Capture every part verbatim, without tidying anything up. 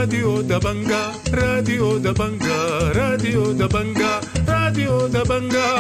راديو دبنجا راديو دبنجا راديو دبنجا راديو دبنجا.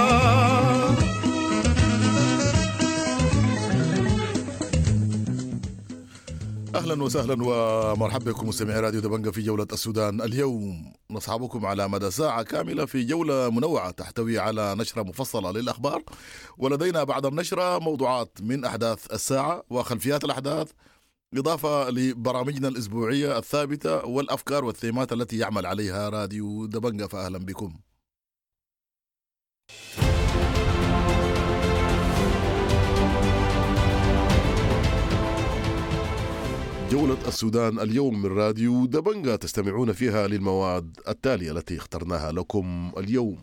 أهلا وسهلا ومرحبا بكم مستمعي راديو دبنجا في جولة السودان. اليوم نصحبكم على مدى ساعة كاملة في جولة منوعة تحتوي على نشرة مفصلة للأخبار، ولدينا بعد النشرة موضوعات من أحداث الساعة وخلفيات الأحداث، إضافة لبرامجنا الأسبوعية الثابتة والأفكار والثيمات التي يعمل عليها راديو دبنجا. فأهلا بكم. جولة السودان اليوم من راديو دبنجا تستمعون فيها للمواد التالية التي اخترناها لكم اليوم.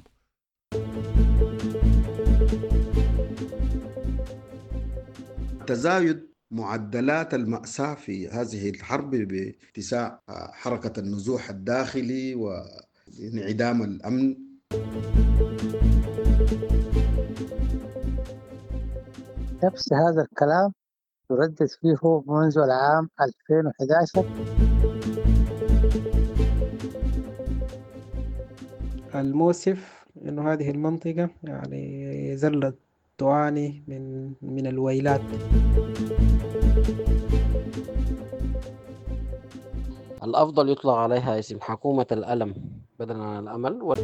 تزايد معدلات المأساة في هذه الحرب باتساع حركة النزوح الداخلي وانعدام الأمن. نفس هذا الكلام يردد فيه منذ العام ألفين وأحد عشر. المؤسف إنه هذه المنطقة يعني زلت تعاني من من الويلات. الأفضل يطلق عليها اسم حكومة الألم بدلا عن الأمل. و...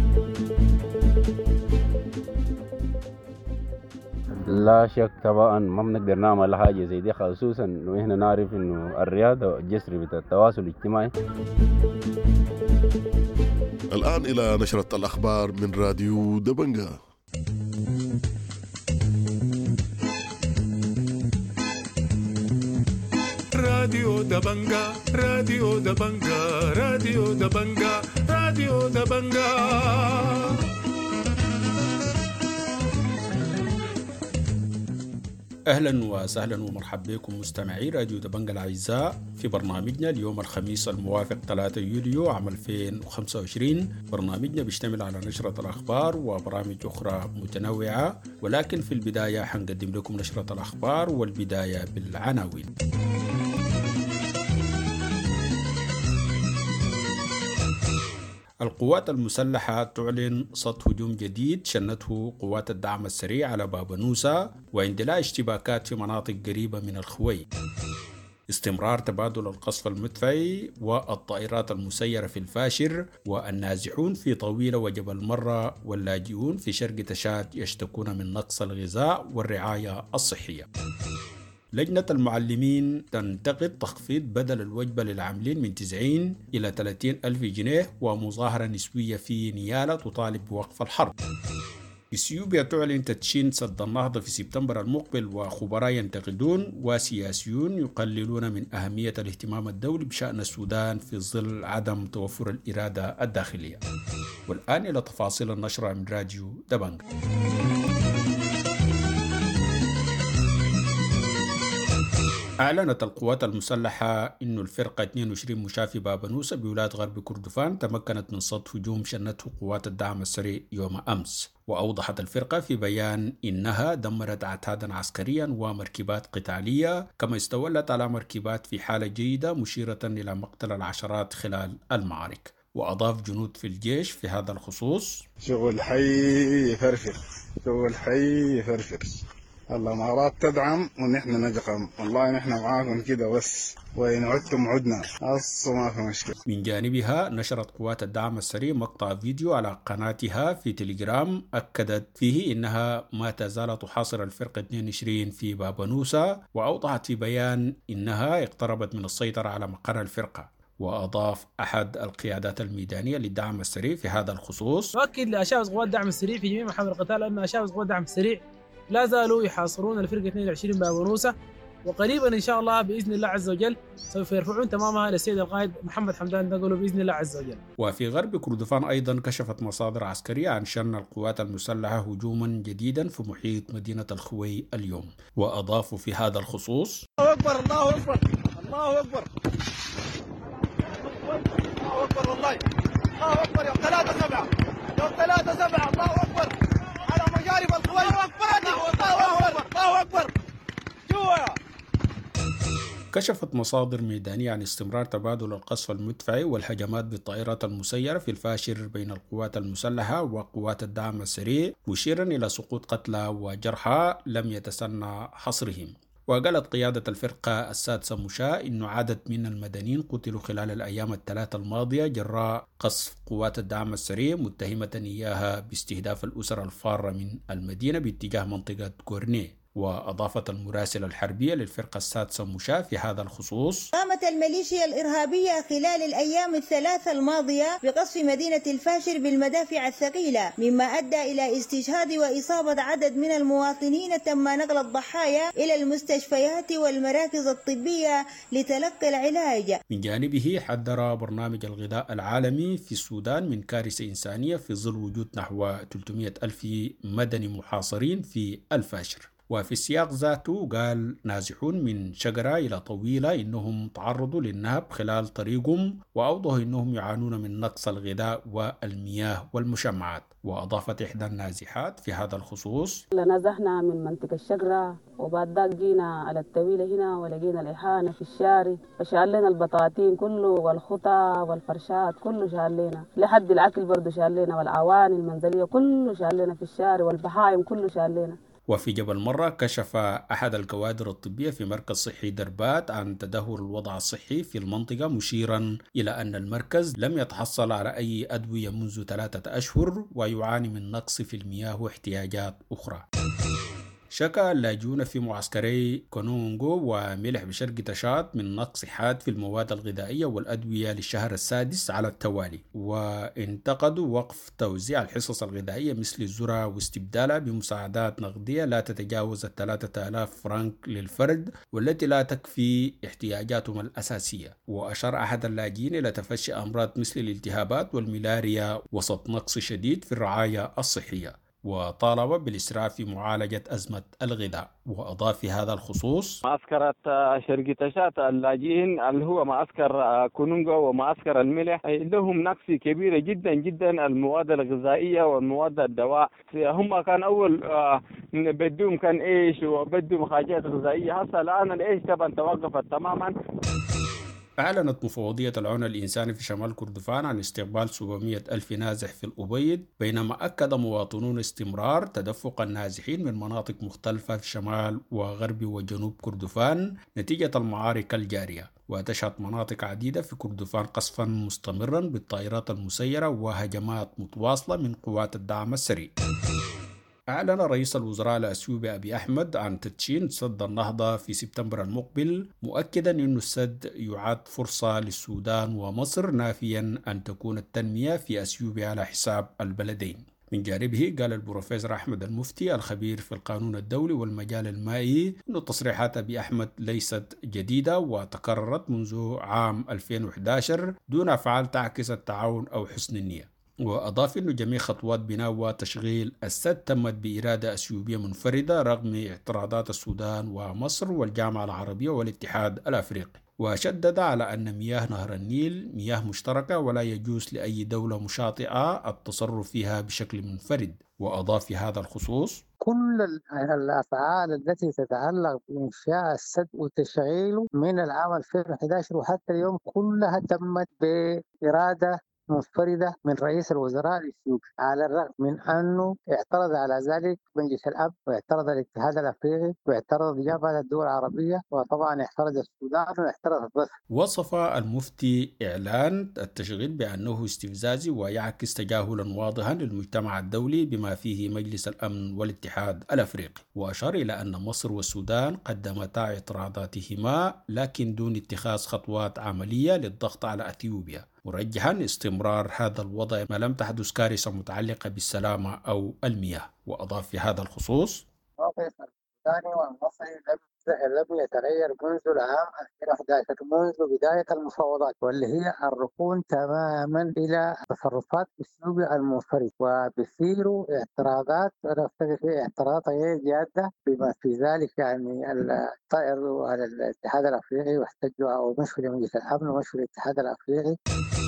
لا شك طبعا ما بنقدر نعمل حاجة زي دي، خصوصا إنه إحنا نعرف إنه الرياضة الجسر بتاع التواصل الاجتماعي. الآن إلى نشرة الأخبار من راديو دبنجا. راديو دبنجا راديو دبنجا راديو دبنجا راديو دبنجا. أهلا وسهلا ومرحبا بكم مستمعي راديو دبنجا الأعزاء في برنامجنا اليوم الخميس الموافق ثلاثة يوليو عام ألفين وخمسة وعشرين. برنامجنا بيشتمل على نشرة الأخبار وبرامج أخرى متنوعة، ولكن في البداية حنقدم لكم نشرة الأخبار والبداية بالعناوين. القوات المسلحة تعلن صد هجوم جديد شنته قوات الدعم السريع على باب نوسة واندلاع اشتباكات في مناطق قريبة من الخوي. استمرار تبادل القصف المدفعي والطائرات المسيرة في الفاشر، والنازحون في طويلة وجبل مرة واللاجئون في شرق تشاد يشتكون من نقص الغذاء والرعاية الصحية. لجنة المعلمين تنتقد تخفيض بدل الوجبة للعاملين من تسعين إلى ثلاثين ألف جنيه، ومظاهرة نسوية في نيالة تطالب بوقف الحرب. إثيوبيا تعلن تدشين سد النهضة في سبتمبر المقبل، وخبراء ينتقدون وسياسيون يقللون من أهمية الاهتمام الدولي بشأن السودان في ظل عدم توفر الإرادة الداخلية. والآن إلى تفاصيل النشرة من راديو دبنجا. أعلنت القوات المسلحة أن الفرقة اثنين وعشرين مشاة في باب نوسة بولاية غرب كردفان تمكنت من صد هجوم شنته قوات الدعم السريع يوم أمس. وأوضحت الفرقة في بيان إنها دمرت عتادا عسكريا ومركبات قتالية، كما استولت على مركبات في حالة جيدة، مشيرة إلى مقتل العشرات خلال المعارك. وأضاف جنود في الجيش في هذا الخصوص: شغل حي فرفر، شغل حي فرفر، الامارات تدعم ونحن نجقم، والله نحن معاكم كده بس، وإن عدتم عدنا، أصلا ما في مشكلة. من جانبها نشرت قوات الدعم السريع مقطع فيديو على قناتها في تليجرام أكدت فيه إنها ما تزال تحاصر الفرقة اثنين وعشرين في باب نوسة، وأوضحت في بيان إنها اقتربت من السيطرة على مقر الفرقة. وأضاف أحد القيادات الميدانية للدعم السريع في هذا الخصوص: أؤكد لأشاوس قوات الدعم السريع في جميع محاور القتال أن أشاوس قوات الدعم السريع لا زالوا يحاصرون الفرقة اثنين وعشرين باب نوسة، وقريبا إن شاء الله بإذن الله عز وجل سوف يرفعون تمامها للسيد القائد محمد حمدان دقلو بإذن الله عز وجل. وفي غرب كردفان أيضا كشفت مصادر عسكرية عن شن القوات المسلحة هجوما جديدا في محيط مدينة الخوي اليوم. وأضافوا في هذا الخصوص: الله أكبر الله أكبر الله أكبر الله أكبر والله الله أكبر يوم ثلاثة سبعة يوم ثلاثة سبعة الله أكبر على مجارب الخوي. الله أكبر الله أكبر الله أكبر جوا. كشفت مصادر ميدانية عن استمرار تبادل القصف المدفعي والهجمات بالطائرات المسيرة في الفاشر بين القوات المسلحة وقوات الدعم السريع، مشيرا إلى سقوط قتلى وجرحى لم يتسنى حصرهم. وقالت قيادة الفرقة السادسة مشاة إن عدد من المدنيين قتلوا خلال الأيام الثلاثة الماضية جراء قصف قوات الدعم السريع، متهمة إياها باستهداف الأسر الفارة من المدينة باتجاه منطقة غورنيه. وأضافت المراسلة الحربية للفرقة السادسة مشاة في هذا الخصوص: قامت الميليشيا الإرهابية خلال الأيام الثلاثة الماضية بقصف مدينة الفاشر بالمدافع الثقيلة، مما أدى إلى استشهاد وإصابة عدد من المواطنين. تم نقل الضحايا إلى المستشفيات والمراكز الطبية لتلقي العلاج. من جانبه حذر برنامج الغذاء العالمي في السودان من كارثة إنسانية في ظل وجود نحو ثلاثمئة ألف مدني محاصرين في الفاشر. وفي السياق ذاته قال نازحون من شجرة إلى طويلة إنهم تعرضوا للنهب خلال طريقهم، وأوضحوا إنهم يعانون من نقص الغذاء والمياه والمشمعات. وأضافت إحدى النازحات في هذا الخصوص: نزحنا من منطقة الشجرة وبعد ذاك جينا على الطويلة هنا ولقينا الإحانة في الشارع، فشال لنا البطاطين كله والخطى والفرشات كله شال لنا، لحد الأكل برضو شال لنا، والأواني المنزلية كله شال لنا في الشارع، والبهائم كله شال لنا. وفي جبل مرة كشف أحد الكوادر الطبية في مركز صحي دربات عن تدهور الوضع الصحي في المنطقة، مشيرا إلى أن المركز لم يتحصل على أي أدوية منذ ثلاثة أشهر ويعاني من نقص في المياه واحتياجات أخرى. شكى اللاجئون في معسكري كونونغو وملح بشرق تشاد من نقص حاد في المواد الغذائية والأدوية للشهر السادس على التوالي، وانتقدوا وقف توزيع الحصص الغذائية مثل الذرة واستبدالها بمساعدات نقدية لا تتجاوز الثلاثة آلاف فرنك للفرد، والتي لا تكفي احتياجاتهم الأساسية. وأشار أحد اللاجئين إلى تفشي أمراض مثل الالتهابات والملاريا وسط نقص شديد في الرعاية الصحية، وطالب بالإسراع في معالجة أزمة الغذاء. وأضاف في هذا الخصوص: معسكر شرق تشات اللاجئين اللي هو معسكر كونونغو ومعسكر الملح لهم نقص كبيرة جدا جدا المواد الغذائية والمواد الدواء. هم كان أول بدهم كان إيش وبدهم حاجات غذائية، هسه الآن الإيش طبعا توقفت تماما. أعلنت مفوضية العون الإنساني في شمال كردفان عن استقبال سبعمئة ألف نازح في الأبيض، بينما أكد مواطنون استمرار تدفق النازحين من مناطق مختلفة في شمال وغرب وجنوب كردفان نتيجة المعارك الجارية. وتشهد مناطق عديدة في كردفان قصفا مستمرا بالطائرات المسيرة وهجمات متواصلة من قوات الدعم السريع. أعلن رئيس الوزراء الأثيوبي أبي أحمد عن تدشين سد النهضة في سبتمبر المقبل، مؤكدا أن السد يعد فرصة للسودان ومصر، نافيا أن تكون التنمية في أثيوبيا على حساب البلدين. من جانبه قال البروفيسور أحمد المفتي الخبير في القانون الدولي والمجال المائي أن تصريحات أبي أحمد ليست جديدة وتكررت منذ عام ألفين وإحدى عشر دون أفعال تعكس التعاون أو حسن النية. وأضاف أن جميع خطوات بناء وتشغيل السد تمت بإرادة أثيوبية منفردة رغم اعتراضات السودان ومصر والجامعة العربية والاتحاد الأفريقي. وشدد على أن مياه نهر النيل مياه مشتركة ولا يجوز لأي دولة مشاطئة التصرف فيها بشكل منفرد. وأضاف في هذا الخصوص: كل الأفعال التي تتعلق بإنشاء السد وتشغيله من العام ألفين وإحدى عشر وحتى اليوم كلها تمت بإرادة منفردة من رئيس الوزراء الإثيوبي، على الرغم من أنه اعترض على ذلك مجلس الأمن واعترض الاتحاد الأفريقي واعترض جامعة الدول العربية، وطبعا اعترض السودان واعترض مصر. وصف المفتي إعلان التشغيل بأنه استفزازي ويعكس تجاهلا واضحا للمجتمع الدولي بما فيه مجلس الأمن والاتحاد الأفريقي، وأشار إلى أن مصر والسودان قدمتا اعتراضاتهما لكن دون اتخاذ خطوات عملية للضغط على أثيوبيا، مرجحا استمرار هذا الوضع ما لم تحدث كارثة متعلقة بالسلامة أو المياه. وأضاف في هذا الخصوص: موقف السوداني والمصري لم يتغير منذ العام ألفين وإحدى عشر، منذ بداية المفاوضات، واللي هي الركون تماما إلى تصرفات أثيوبيا المنفرد، وبيصيروا اعتراضات اعتراضات غير جادة بما في ذلك يعني الطائر على الاتحاد الأفريقي واحتجوا أو مشوا لمجلس الأمن ومشوا للاتحاد الأفريقي.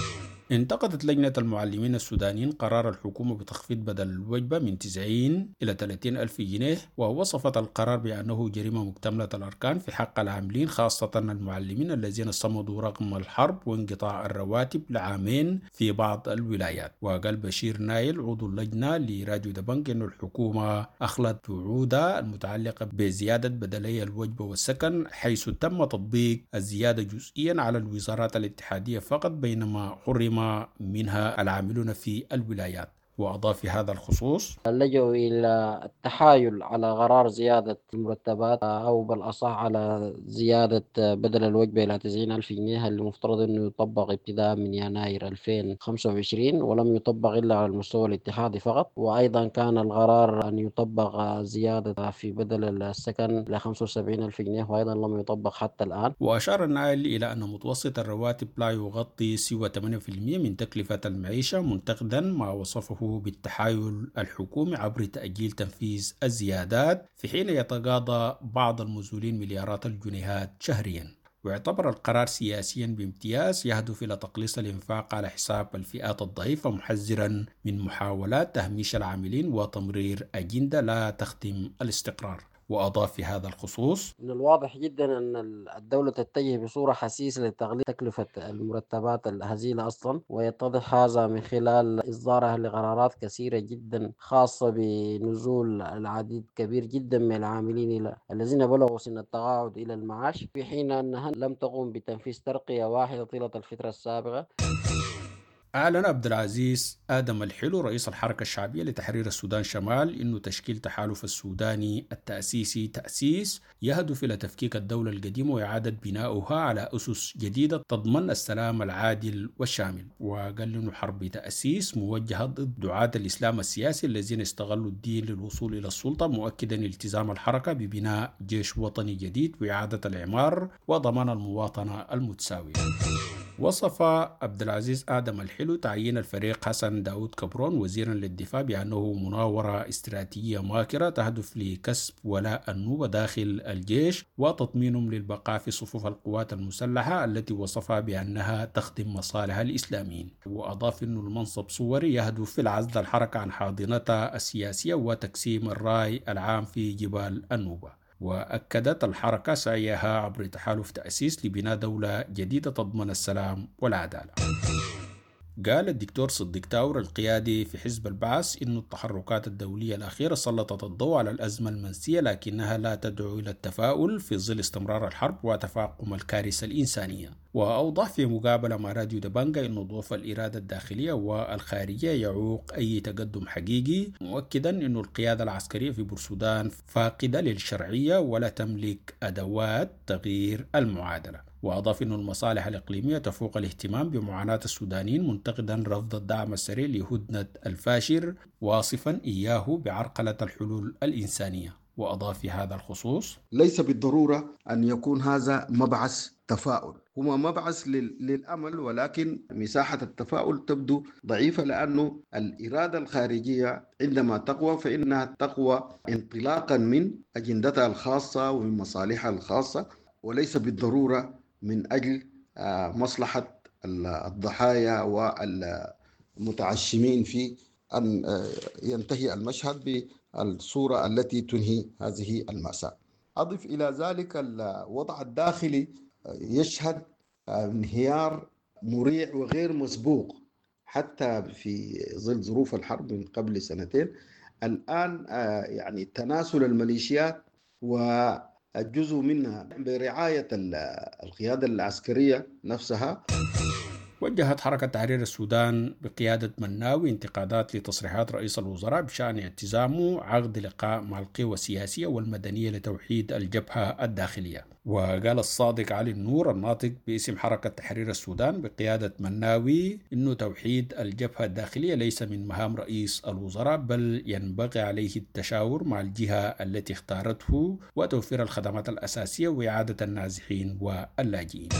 انتقدت لجنة المعلمين السودانيين قرار الحكومة بتخفيض بدل الوجبة من تسعين إلى ثلاثين ألف جنيه، ووصفت القرار بأنه جريمة مكتملة الأركان في حق العاملين، خاصة المعلمين الذين صمدوا رغم الحرب وانقطاع الرواتب لعامين في بعض الولايات. وقال بشير نايل عضو اللجنة لراديو دبنج أن الحكومة أخلت وعودها المتعلقة بزيادة بدلي الوجبة والسكن، حيث تم تطبيق الزيادة جزئيا على الوزارات الاتحادية فقط، بينما حرم منها العاملون في الولايات. وأضاف في هذا الخصوص: لجوا إلى التحايل على قرار زيادة المرتبات، أو بالأصح على زيادة بدل الوجبة إلى تسعين ألف جنيه، اللي مفترض أنه يطبق ابتداء من يناير ألفين وخمسة وعشرين، ولم يطبق إلا على المستوى الاتحادي فقط. وأيضا كان القرار أن يطبق زيادة في بدل السكن إلى خمسة وسبعين ألف جنيه، وأيضا لم يطبق حتى الآن. وأشار النائل إلى أن متوسط الرواتب لا يغطي سوى ثمانية بالمئة من تكلفة المعيشة، منتقدا ما وصفه بالتحايل الحكومي عبر تأجيل تنفيذ الزيادات، في حين يتقاضى بعض المسؤولين مليارات الجنيهات شهريا. واعتبر القرار سياسيا بامتياز يهدف إلى تقليص الإنفاق على حساب الفئات الضعيفة، محذرا من محاولات تهميش العاملين وتمرير أجندة لا تخدم الاستقرار. وأضاف في هذا الخصوص: من الواضح جدا أن الدولة تتجه بصورة حسيسة لتقليل تكلفة المرتبات الهزيلة أصلا، ويتضح هذا من خلال إصدارها لقرارات كثيرة جدا خاصة بنزول العديد كبير جدا من العاملين الذين بلغوا سن التقاعد إلى المعاش، في حين أنها لم تقم بتنفيذ ترقية واحدة طيلة الفترة السابقة. أعلن عبد العزيز آدم الحلو رئيس الحركة الشعبية لتحرير السودان شمال إنه تشكيل تحالف السوداني التأسيسي تأسيس يهدف إلى تفكيك الدولة القديمة وإعادة بناؤها على أسس جديدة تضمن السلام العادل والشامل. وقال إنه حرب تأسيس موجهة ضد دعاة الإسلام السياسي الذين استغلوا الدين للوصول إلى السلطة، مؤكدا التزام الحركة ببناء جيش وطني جديد وإعادة الإعمار وضمان المواطنة المتساوية. وصف عبد العزيز آدم الحلو تعيين الفريق حسن داود كبرون وزيرا للدفاع بأنه مناورة استراتيجية ماكرة تهدف لكسب ولاء النوبة داخل الجيش وتطمينهم للبقاء في صفوف القوات المسلحة التي وصفها بأنها تخدم مصالح الإسلاميين. وأضاف أن المنصب صوري يهدف في العزل الحركة عن حاضنتها السياسية وتقسيم الرأي العام في جبال النوبة. وأكدت الحركة سعيها عبر تحالف تأسيس لبناء دولة جديدة تضمن السلام والعدالة. قال الدكتور صديق تاور القيادي في حزب البعث إن التحركات الدولية الأخيرة سلطت الضوء على الأزمة المنسية، لكنها لا تدعو إلى التفاؤل في ظل استمرار الحرب وتفاقم الكارثة الإنسانية. وأوضح في مقابلة مع راديو دبنجة إن ضعف الإرادة الداخلية والخارجية يعوق أي تقدم حقيقي، مؤكدا إن القيادة العسكرية في بورسودان فاقدة للشرعية ولا تملك أدوات تغيير المعادلة. وأضاف أن المصالح الإقليمية تفوق الاهتمام بمعاناة السودانيين، منتقدا رفض الدعم السريع لهدنة الفاشر، واصفا إياه بعرقلة الحلول الإنسانية. وأضاف في هذا الخصوص: ليس بالضرورة أن يكون هذا مبعث تفاؤل، هو مبعث للأمل، ولكن مساحة التفاؤل تبدو ضعيفة، لأنه الإرادة الخارجية عندما تقوى فإنها تقوى انطلاقا من أجندتها الخاصة ومن مصالحها الخاصة، وليس بالضرورة من أجل مصلحة الضحايا والمتعشمين في أن ينتهي المشهد بالصورة التي تنهي هذه المأساة. أضف إلى ذلك الوضع الداخلي يشهد انهيار مريع وغير مسبوق، حتى في ظل ظروف الحرب من قبل سنتين. الآن يعني تناسل الميليشيات والجزء منها برعاية القيادة العسكرية نفسها. وجهت حركة تحرير السودان بقيادة مناوي انتقادات لتصريحات رئيس الوزراء بشأن اعتزامه عقد لقاء مع القوى السياسية والمدنية لتوحيد الجبهة الداخلية. وقال الصادق علي النور الناطق باسم حركة تحرير السودان بقيادة مناوي إنه توحيد الجبهة الداخلية ليس من مهام رئيس الوزراء، بل ينبغي عليه التشاور مع الجهة التي اختارته وتوفير الخدمات الأساسية وإعادة النازحين واللاجئين.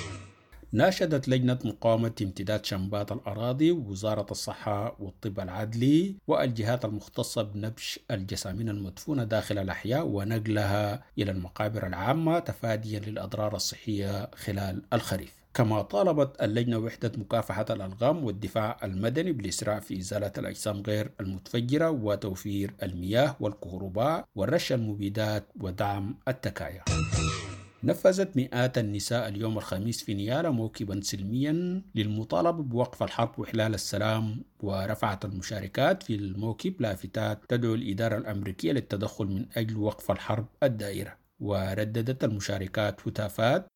ناشدت لجنة مقاومة امتداد شنبات الأراضي ووزارة الصحة والطب العدلي والجهات المختصة بنبش الجسامين المدفونة داخل الأحياء ونقلها إلى المقابر العامة تفاديا للأضرار الصحية خلال الخريف. كما طالبت اللجنة وحدة مكافحة الألغام والدفاع المدني بالإسراع في إزالة الأجسام غير المتفجرة وتوفير المياه والكهرباء ورش المبيدات ودعم التكايا. نفذت مئات النساء اليوم الخميس في نيالا موكبا سلميا للمطالبة بوقف الحرب وإحلال السلام، ورفعت المشاركات في الموكب لافتات تدعو الإدارة الأمريكية للتدخل من أجل وقف الحرب الدائرة. ورددت المشاركات هتافات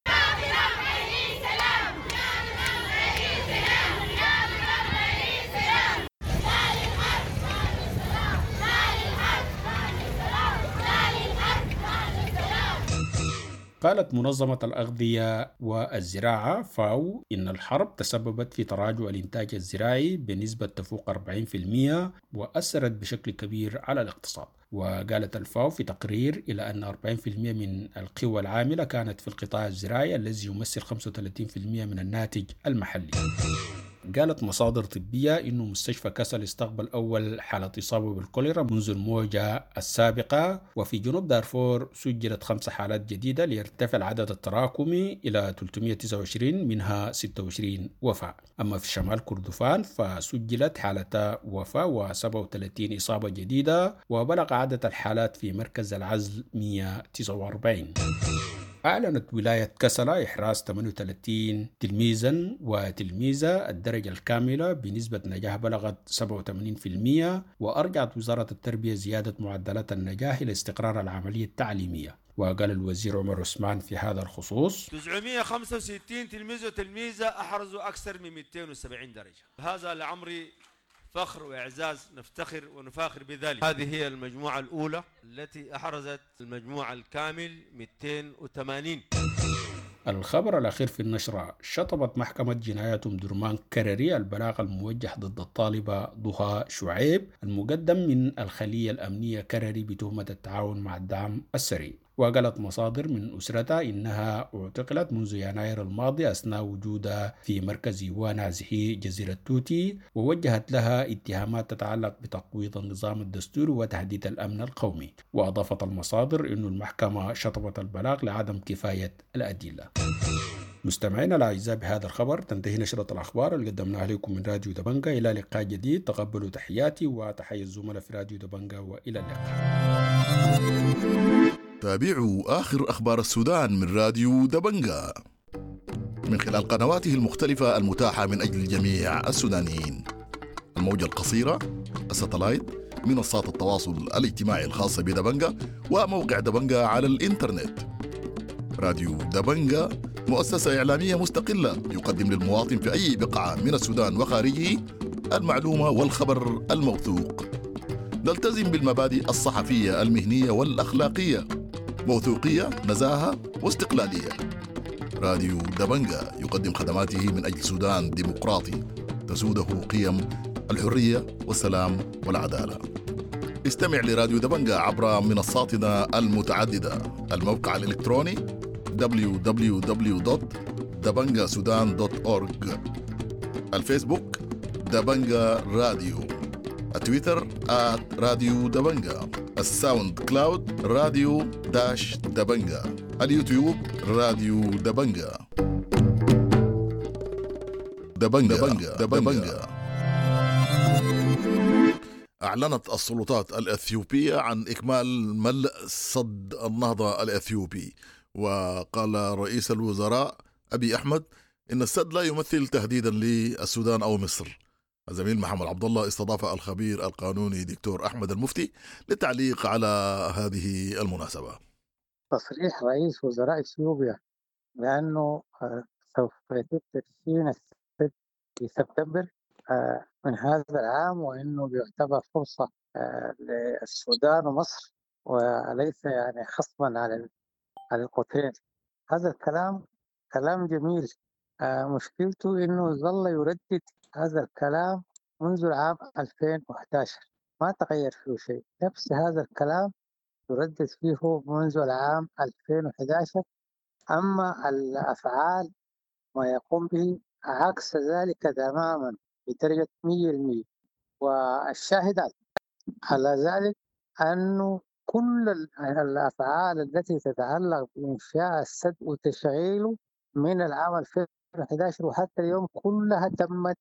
قالت منظمة الأغذية والزراعة فاو إن الحرب تسببت في تراجع الإنتاج الزراعي بنسبة تفوق أربعين بالمئة وأثرت بشكل كبير على الاقتصاد. وقالت الفاو في تقرير إلى أن أربعين بالمئة من القوى العاملة كانت في القطاع الزراعي الذي يمثل خمسة وثلاثين بالمئة من الناتج المحلي. قالت مصادر طبية إنه مستشفى كسل استقبل أول حالة إصابة بالكوليرا منذ الموجة السابقة، وفي جنوب دارفور سجلت خمس حالات جديدة ليرتفع العدد التراكمي إلى ثلاثمئة وتسعة وعشرين منها ستة وعشرين وفاة. أما في شمال كردفان فسجلت حالتا وفاة وسبعة وثلاثين إصابة جديدة، وبلغ عدد الحالات في مركز العزل مئة وتسعة وأربعين. أعلنت ولاية كسلا إحراز ثمانية وثلاثين تلميذا وتلميذة الدرجة الكاملة بنسبة نجاح بلغت سبعة وثمانين بالمئة، وأرجعت وزارة التربية زيادة معدلات النجاح إلى استقرار العملية التعليمية. وقال الوزير عمر عثمان في هذا الخصوص: تسعمئة وخمسة وستين تلميذ وتلميذة أحرزوا أكثر من مئتين وسبعين درجة. هذا لعمري فخر وإعزاز، نفتخر ونفاخر بذلك. هذه هي المجموعة الأولى التي أحرزت المجموعة الكامل مئتين وثمانين. الخبر الأخير في النشرة: شطبت محكمة جنايات أم درمان كرري البلاغ الموجه ضد الطالبة ضحى شعيب المقدم من الخلية الأمنية كرري بتهمة التعاون مع الدعم السري. وقالت مصادر من أسرتها إنها اعتقلت منذ يناير الماضي أثناء وجودها في مركز يوانا زحي جزيرة توتي، ووجهت لها اتهامات تتعلق بتقويض النظام الدستوري وتهديد الأمن القومي. وأضافت المصادر إن المحكمة شطبت البلاغ لعدم كفاية الأدلة. مستمعينا الأعزاء، بهذا الخبر تنتهي نشرة الأخبار اللي قدمناها لكم من راديو دبنجة. إلى لقاء جديد، تقبلوا تحياتي وتحية الزملاء في راديو دبنجة، وإلى اللقاء. تابعوا آخر أخبار السودان من راديو دبنجة من خلال قنواته المختلفة المتاحة من أجل جميع السودانيين: الموجة القصيرة، الساتلايت، منصات التواصل الاجتماعي الخاصة بدبنجة، وموقع دبنجة على الإنترنت. راديو دبنجة مؤسسة إعلامية مستقلة يقدم للمواطن في أي بقعة من السودان وخارجه المعلومة والخبر الموثوق. نلتزم بالمبادئ الصحفية المهنية والأخلاقية: موثوقية، نزاهة، واستقلالية. راديو دبنجة يقدم خدماته من أجل سودان ديمقراطي تسوده قيم الحرية والسلام والعدالة. استمع لراديو دبنجة عبر منصاتنا المتعددة: الموقع الإلكتروني دبليو دبليو دبليو دوت دبنجة سودان دوت أورج، الفيسبوك دبنجة راديو، التويتر آت راديو دبنجة، الساوند كلاود راديو داش دبنجة، اليوتيوب راديو دبنجة. دبنجة, دبنجة, دبنجة. أعلنت السلطات الأثيوبية عن إكمال ملء سد النهضة الأثيوبي، وقال رئيس الوزراء أبي أحمد إن السد لا يمثل تهديدا للسودان أو مصر. الزميل محمد عبد الله استضاف الخبير القانوني دكتور أحمد المفتي للتعليق على هذه المناسبة. تصريح رئيس وزراء إثيوبيا بأنه سوف يتم تدشين السد في سبتمبر من هذا العام، وأنه بيعتبر فرصة للسودان ومصر وليس يعني خصما على على القطرين. هذا الكلام كلام جميل. مشكلته إنه ظل يردد هذا الكلام منذ العام ألفين وأحد عشر، ما تغير فيه شيء، نفس هذا الكلام يردد فيه منذ العام ألفين وأحد عشر. أما الأفعال ما يقوم به عكس ذلك تماما بدرجة مية بالمية. والشاهد على ذلك أنه كل الأفعال التي تتعلق بإنشاء السد وتشغيله من العام ألفين أحد عشر وحتى اليوم كلها تمت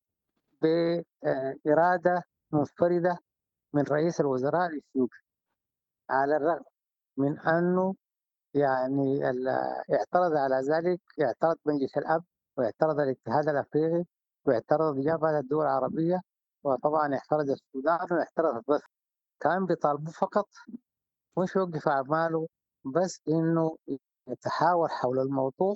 بإرادة منفردة من رئيس الوزراء الإثيوبي، على الرغم من أنه يعني اعترض على ذلك، اعترض مجلس الأمن واعترض الاتحاد الأفريقي واعترض جامعة الدول العربية، وطبعا اعترض السودان واعترض بس كان بيطالبوا فقط مش يوقف أعماله، بس إنه يتحاور حول الموضوع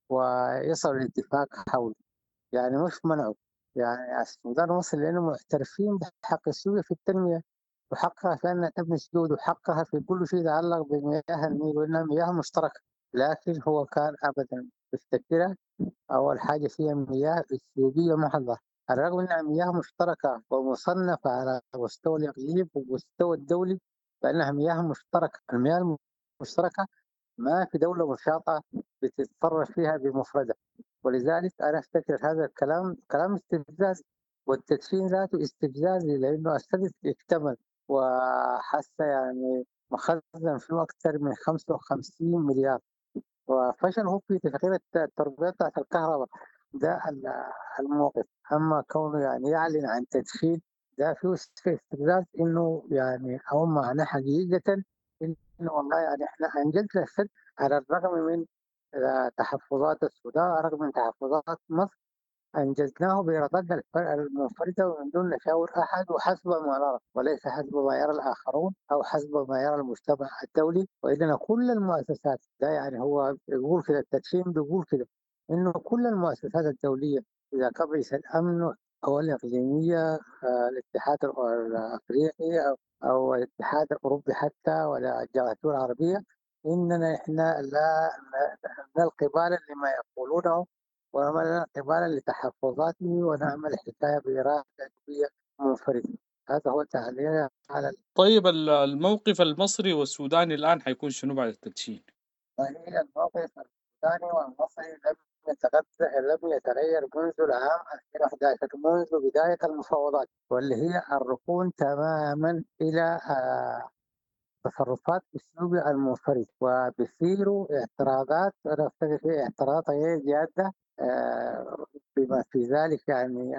ويصل لاتفاق حوله، يعني مش منعه. يعني السودان وصل لأنه معترفين بحق اثيوبيا في التنمية وحقها في أنها تبني سدود وحقها في كل شيء يتعلق بمياه النيل وإنها مياه مشتركة، لكن هو كان أبدا يفتكرها أول حاجة فيها مياه اثيوبية محضة، على الرغم أنها مياه مشتركة ومصنفة على مستوى الإقليم ومستوى الدولي بأنها مياه مشتركة. المياه المشتركة ما في دولة مشاطة بتتصرف فيها بمفردة، ولذلك أنا أفتكر هذا الكلام كلام استفزازي، والتدشين ذاته استفزازي لأنه السدس اكتمل وحتى يعني مخزن فيه أكثر من خمسة وخمسين مليار، وفشل هو في تغيير التربية بتاعت الكهرباء. ده الموقف. أما كونه يعني يعلن عن تدشين ده فيه استفزاز، إنه يعني أو معناه حقيقة إنه والله يعني إحنا أنجزنا السد على الرغم من تحفظات السودان، على الرغم من تحفظات مصر، أنجزناه بإرادتنا المنفردة ومن دون نشاور أحد وحسب ما نرى وليس حسب ما يرى الآخرون أو حسب ما يرى المجتمع الدولي. وإذن كل المؤسسات ده يعني هو يقول كده، التدشين بيقول كده إنه كل المؤسسات الدولية إذا كان رئيس الأمن أو الإقليمية، آه الاتحاد الأفريقي أو, أو الاتحاد الأوروبي حتى ولا الجامعة الدول العربية، إننا إحنا لا نلقي بالا لما يقولونه ونعمل قبالا لتحفظاته ونعمل حكاية بإرادة أدبية منفردة. هذا هو تعليق على طيب الموقف المصري والسوداني الآن حيكون شنو بعد التدشين؟ هي الموقف السوداني والمصري لم يتغذى لم يتغير منذ العام ألفين وأحد عشر، منذ بداية المفاوضات، واللي هي الركون تماما إلى تصرفات اثيوبيا المنفرد، وبيصيروا اعتراضات، انا افتكر في اعتراضات غير جاده بما في ذلك يعني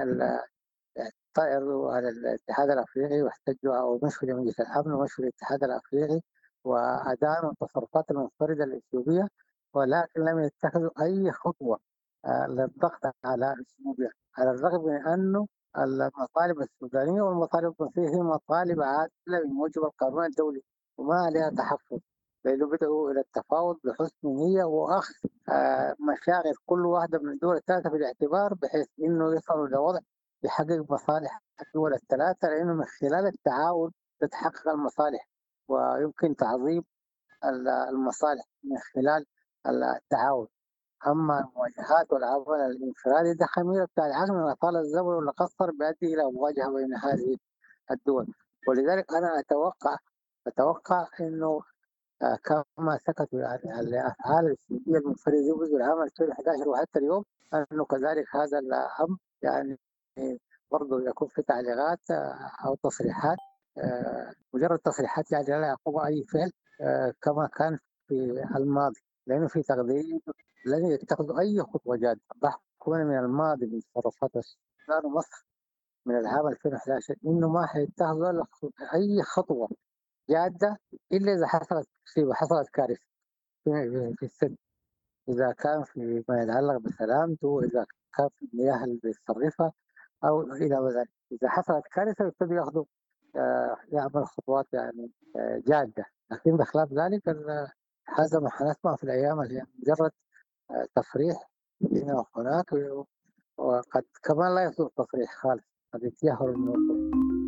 طائروا على الاتحاد الافريقي واحتجوا او مشوا لمجلس الامن ومشوا للاتحاد الافريقي وادانوا التصرفات المنفرده الاثيوبيه، ولكن لم يتخذوا اي خطوه للضغط على اثيوبيا، على الرغم من انه المطالب السودانيه والمطالب المصريه هي مطالب عادله بموجب القانون الدولي وما عليها تحفظ، لأنه بدأوا إلى التفاوض بحسن نية وأخذ آه مشاغل كل واحدة من الدول الثلاثة في الاعتبار، بحيث إنه يصلوا إلى وضع يحقق مصالح الدول الثلاثة، لأنه من خلال التعاون تتحقق المصالح ويمكن تعظيم المصالح من خلال التعاون. أما المواجهات والعمل الانفرادي ده خميرة بتاع العالم، من طال الزمن ولا قصر بيؤدي إلى مواجهة بين هذه الدول. ولذلك أنا أتوقع أتوقع إنه آه كما سكتوا يعني على الأفعال السياسية المنفردة منذ العام ألفين وأحد عشر وحتى اليوم، أنه كذلك هذا الأمر يعني برضه يكون في تعليقات آه أو تصريحات، آه مجرد تصريحات يعني لا يقوم أي فعل آه كما كان في الماضي، لأنه في تقدير لن يتخذوا أي خطوة جادة. بحكم من الماضي من تصرفات السودان ومصر من العام ألفين وأحد عشر إنه ما حيتخذوا أي خطوة جادة إلا إذا حصلت مصيبة، حصلت كارثة في السد، إذا كان في ما يتعلق بسلامته، إذا كان في المياه اللي بيصرفها أو إلى ذلك. إذا حصلت كارثة يبتدوا يأخذوا آه يعمل خطوات يعني آه جادة، لكن بخلاف ذلك هذا ما حنسمع في الأيام اللي مجرد آه تفريح هنا وهناك، وقد كمان لا يصير تصريح خالص، قد يتياهل الموضوع.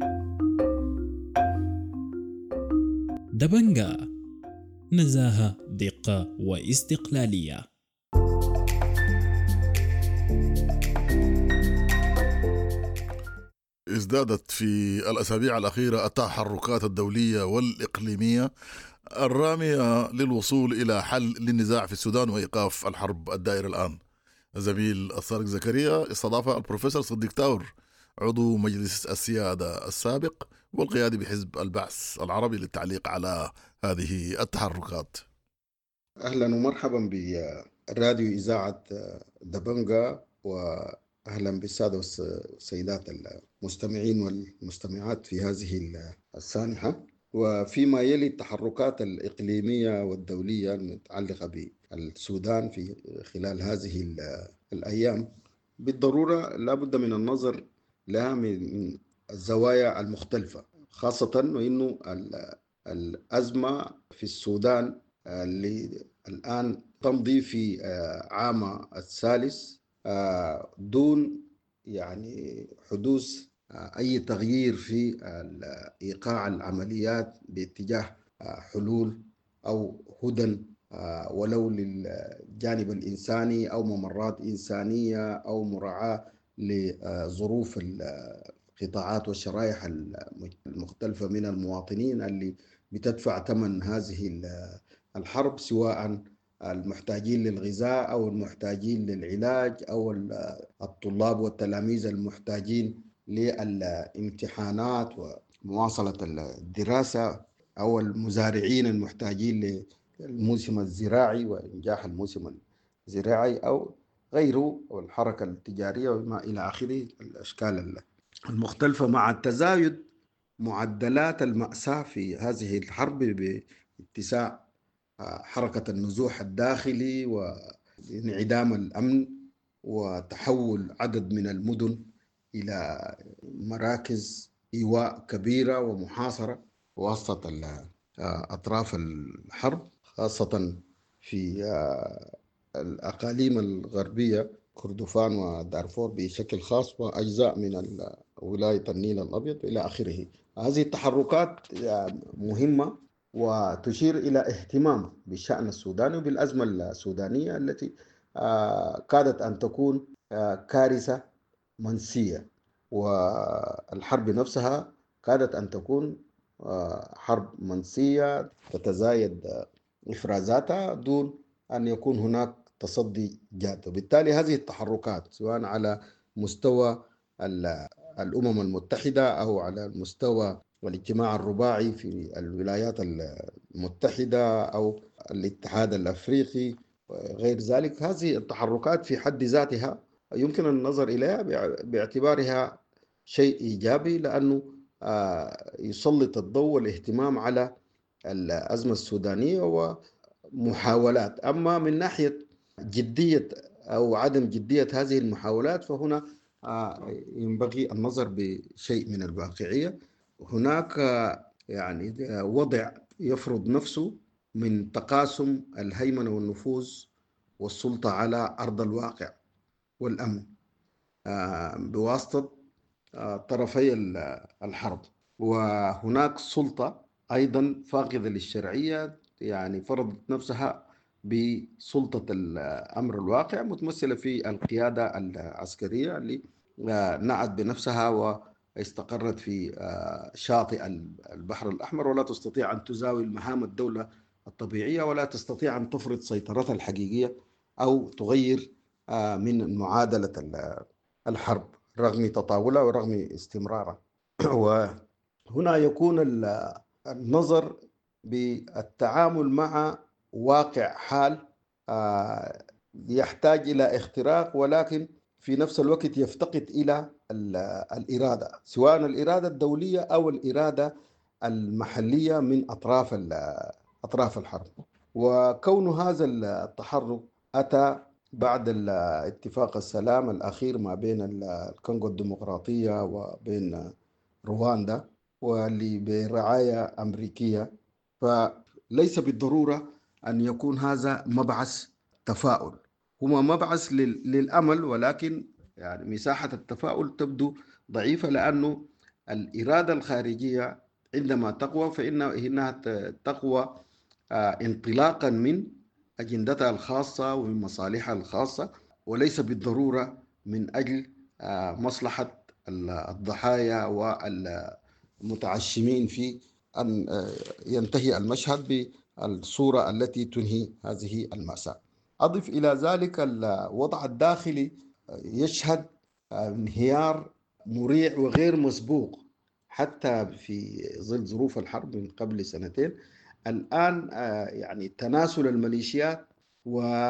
دبنجا، نزاهة، دقة واستقلالية. ازدادت في الأسابيع الأخيرة التحركات الدولية والإقليمية الرامية للوصول إلى حل للنزاع في السودان وإيقاف الحرب الدائرة الآن. زميل الصادق زكريا استضاف البروفيسور صديق تاور عضو مجلس السيادة السابق والقيادي بحزب البعث العربي للتعليق على هذه التحركات. أهلا ومرحبا براديو إذاعة دبنجا وأهلا بالسادة والسيدات المستمعين والمستمعات في هذه السانحة. وفيما يلي التحركات الإقليمية والدولية المتعلقة بالسودان في خلال هذه الأيام، بالضرورة لابد من النظر لها من الزوايا المختلفة، خاصة وأنه الأزمة في السودان اللي الآن تمضي في عام الثالث دون يعني حدوث أي تغيير في إيقاع العمليات باتجاه حلول أو هدى ولو للجانب الإنساني أو ممرات إنسانية أو مراعاة لظروف القطاعات والشرائح المختلفة من المواطنين اللي بتدفع ثمن هذه الحرب، سواء المحتاجين للغذاء أو المحتاجين للعلاج أو الطلاب والتلاميذ المحتاجين للامتحانات ومواصلة الدراسة أو المزارعين المحتاجين للموسم الزراعي وإنجاح الموسم الزراعي أو غيره، أو الحركة التجارية وما إلى آخره، الأشكال المختلفة، مع تزايد معدلات المأساة في هذه الحرب باتساع حركة النزوح الداخلي وانعدام الأمن وتحول عدد من المدن إلى مراكز إيواء كبيرة ومحاصرة وسط أطراف الحرب، خاصة في الأقاليم الغربية كردفان ودارفور بشكل خاص وأجزاء من ولاية النيل الأبيض إلى آخره. هذه التحركات مهمة وتشير إلى اهتمام بالشأن السوداني وبالأزمة السودانية التي كادت أن تكون كارثة منسية، والحرب نفسها كادت أن تكون حرب منسية تتزايد إفرازاتها دون أن يكون هناك تصدي جاد. وبالتالي هذه التحركات سواء على مستوى الأمم المتحدة أو على مستوى والاجتماع الرباعي في الولايات المتحدة أو الاتحاد الأفريقي وغير ذلك، هذه التحركات في حد ذاتها يمكن النظر إليها باعتبارها شيء إيجابي، لأنه يسلط الضوء والاهتمام على الأزمة السودانية ومحاولات. أما من ناحية جدية أو عدم جدية هذه المحاولات فهنا ينبغي النظر بشيء من الواقعية. هناك يعني وضع يفرض نفسه من تقاسم الهيمنة والنفوذ والسلطة على أرض الواقع والأمن بواسطة طرفي الحرب، وهناك سلطة أيضا فاقدة للشرعية يعني فرضت نفسها بسلطة الأمر الواقع متمثلة في القيادة العسكرية اللي نعت بنفسها واستقرت في شاطئ البحر الأحمر ولا تستطيع أن تزاول مهام الدولة الطبيعية ولا تستطيع أن تفرض سيطرتها الحقيقية أو تغير من معادلة الحرب رغم تطاولها ورغم استمرارها. وهنا يكون النظر بالتعامل مع واقع حال يحتاج إلى اختراق، ولكن في نفس الوقت يفتقد إلى الإرادة، سواء الإرادة الدولية أو الإرادة المحلية من أطراف أطراف الحرب. وكون هذا التحرك أتى بعد اتفاق السلام الأخير ما بين الكونغو الديمقراطية وبين رواندا واللي برعاية أمريكية، فليس بالضرورة أن يكون هذا مبعث تفاؤل، هما مبعث للأمل، ولكن يعني مساحة التفاؤل تبدو ضعيفة، لأنه الإرادة الخارجية عندما تقوى فإنها تقوى انطلاقا من أجندتها الخاصة ومن مصالحها الخاصة، وليس بالضرورة من أجل مصلحة الضحايا والمتعشمين في أن ينتهي المشهد بالصورة التي تنهي هذه المأساة. أضف إلى ذلك الوضع الداخلي يشهد انهيار مريع وغير مسبوق حتى في ظل ظروف الحرب من قبل سنتين. الآن يعني تناسل الميليشيات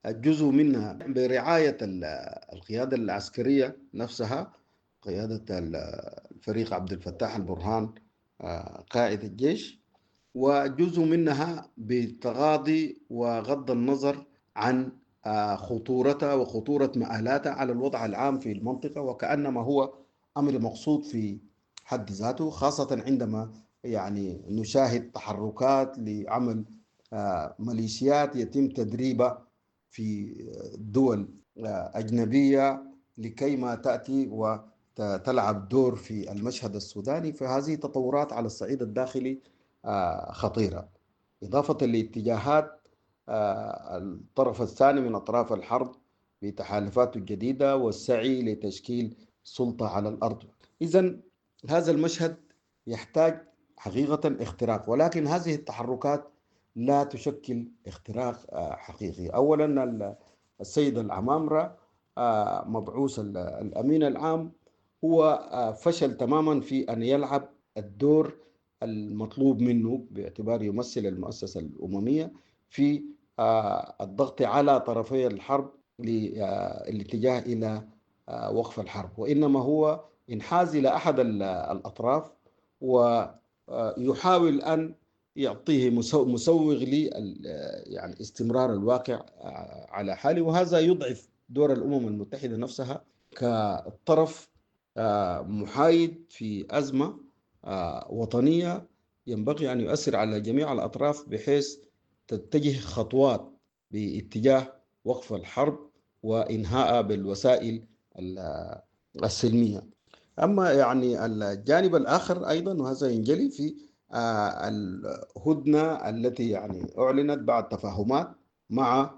جزء منها برعاية القيادة العسكرية نفسها، قيادة الفريق عبد الفتاح البرهان قائد الجيش، وجزء منها بتغاضي وغض النظر عن خطورتها وخطورة مآلاتها على الوضع العام في المنطقة، وكأنما هو أمر مقصود في حد ذاته، خاصة عندما يعني نشاهد تحركات لعمل ميليشيات يتم تدريبها في دول أجنبية لكي ما تأتي وتلعب دور في المشهد السوداني. فهذه تطورات على الصعيد الداخلي خطيرة، إضافة لاتجاهات الطرف الثاني من أطراف الحرب بتحالفاته الجديدة والسعي لتشكيل سلطة على الأرض. إذن هذا المشهد يحتاج حقيقة اختراق، ولكن هذه التحركات لا تشكل اختراق حقيقي. أولا السيد العمامرة مبعوث الأمين العام هو فشل تماما في أن يلعب الدور المطلوب منه باعتبار يمثل المؤسسة الأممية في الضغط على طرفي الحرب للاتجاه إلى وقف الحرب، وإنما هو انحاز إلى أحد الأطراف ويحاول أن يعطيه مسوغ لي يعني استمرار الواقع على حاله، وهذا يضعف دور الأمم المتحدة نفسها كطرف محايد في أزمة وطنية ينبغي أن يؤثر على جميع الأطراف بحيث تتجه خطوات باتجاه وقف الحرب وإنهاء بالوسائل السلمية. أما يعني الجانب الآخر أيضا، وهذا ينجلي في الهدنة التي يعني أعلنت بعد تفاهمات مع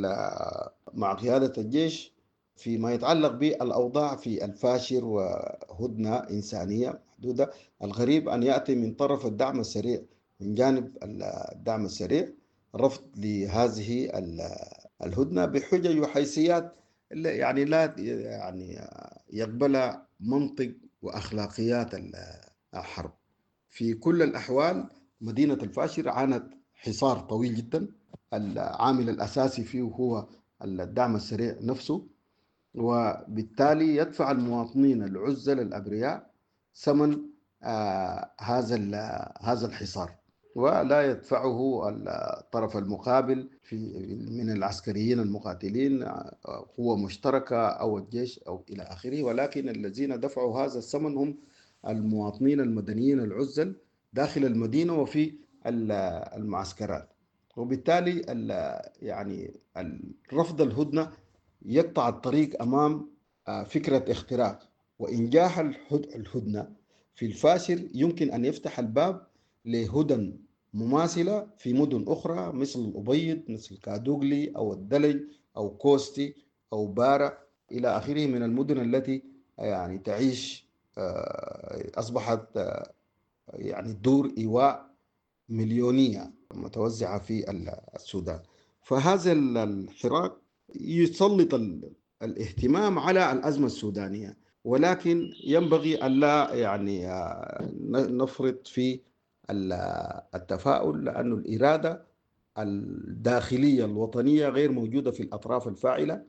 مع قيادة الجيش فيما يتعلق بالأوضاع في الفاشر وهدنة إنسانية محدودة. الغريب أن يأتي من طرف الدعم السريع، من جانب الدعم السريع، رفض لهذه الهدنة بحجج وحيثيات يعني لا يعني يقبل منطق وأخلاقيات الحرب. في كل الأحوال مدينة الفاشر عانت حصار طويل جدا، العامل الأساسي فيه هو الدعم السريع نفسه، وبالتالي يدفع المواطنين العزل الأبرياء ثمن آه هذا هذا الحصار، ولا يدفعه الطرف المقابل في من العسكريين المقاتلين قوة مشتركة أو الجيش أو إلى آخره، ولكن الذين دفعوا هذا الثمن هم المواطنين المدنيين العزل داخل المدينة وفي المعسكرات. وبالتالي يعني رفض الهدنة يقطع الطريق أمام فكرة اختراق، وإنجاح الهدنة في الفاشر يمكن أن يفتح الباب لهدن مماثلة في مدن أخرى مثل الأبيض، مثل كادوغلي أو الدلج أو كوستي أو بارا إلى آخره من المدن التي يعني تعيش أصبحت يعني دور إيواء مليونية متوزعة في السودان. فهذا الحراك يسلط الاهتمام على الأزمة السودانية، ولكن ينبغي ألا يعني نفرط في التفاؤل، لأن الإرادة الداخلية الوطنية غير موجودة في الأطراف الفاعلة.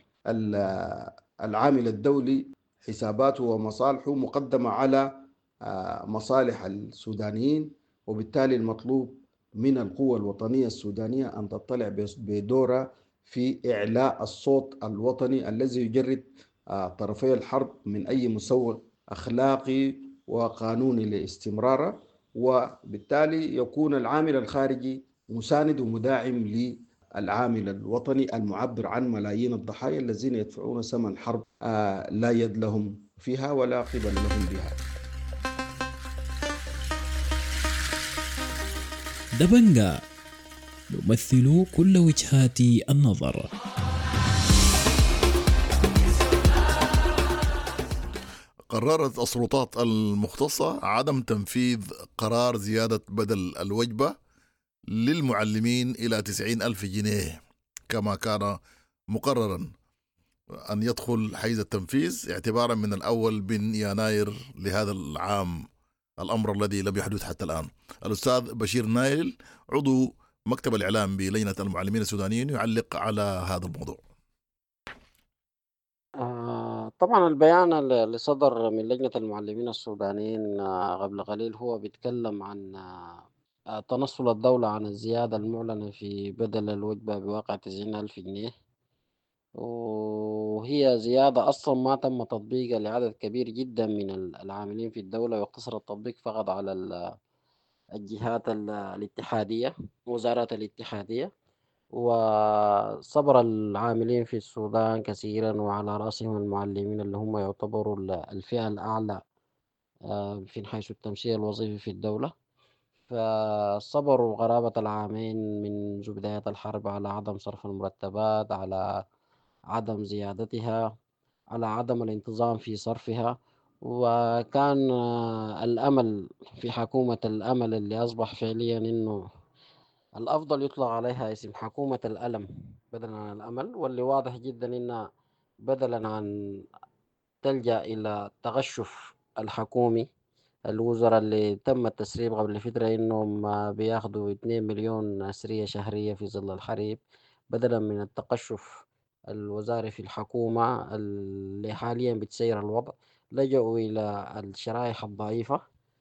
العامل الدولي حساباته ومصالحه مقدمة على مصالح السودانيين، وبالتالي المطلوب من القوى الوطنية السودانية أن تطلع بدورها في إعلاء الصوت الوطني الذي يجرد طرفي الحرب من أي مسوغ أخلاقي وقانوني لاستمراره، وبالتالي يكون العامل الخارجي مساند ومداعم للعامل الوطني المعبر عن ملايين الضحايا الذين يدفعون ثمن حرب لا يد لهم فيها ولا قبل لهم بها. دبنجا نمثل كل وجهات النظر. قررت السلطات المختصة عدم تنفيذ قرار زيادة بدل الوجبة للمعلمين إلى تسعين ألف جنيه كما كان مقررا أن يدخل حيز التنفيذ اعتبارا من الأول من يناير لهذا العام، الأمر الذي لم يحدث حتى الآن. الأستاذ بشير نايل عضو مكتب الإعلام بلجنة المعلمين السودانيين يعلق على هذا الموضوع. طبعا البيان اللي صدر من لجنة المعلمين السودانيين آه، قبل قليل هو بيتكلم عن آه، آه، تنصل الدولة عن الزيادة المعلنة في بدل الوجبة بواقع تسعين ألف جنيه، وهي زيادة أصلا ما تم تطبيقها لعدد كبير جدا من ال- العاملين في الدولة، ويقتصر التطبيق فقط على ال- الجهات ال- الاتحادية، وزارات الاتحادية. وصبر العاملين في السودان كثيرا، وعلى رأسهم المعلمين اللي هم يعتبروا ال- الفئة الأعلى آه، في حيث التمثيل الوظيفي في الدولة. فصبروا قرابة العامين منذ بداية الحرب على عدم صرف المرتبات، على عدم زيادتها، على عدم الانتظام في صرفها. وكان آه، الأمل في حكومة الأمل اللي أصبح فعليا إنه الأفضل يطلق عليها اسم حكومة الألم بدلا عن الأمل، واللي واضح جدا إنها بدلا عن تلجأ إلى التغشف الحكومي. الوزراء اللي تم التسريب قبل فترة إنهم آه، بياخدوا اتنين مليون أسرية شهرية في ظل الحريق، بدلا من التقشف الوزاري في الحكومة اللي حاليا بتسير الوضع، لجأوا إلى الشرائح الضعيفة،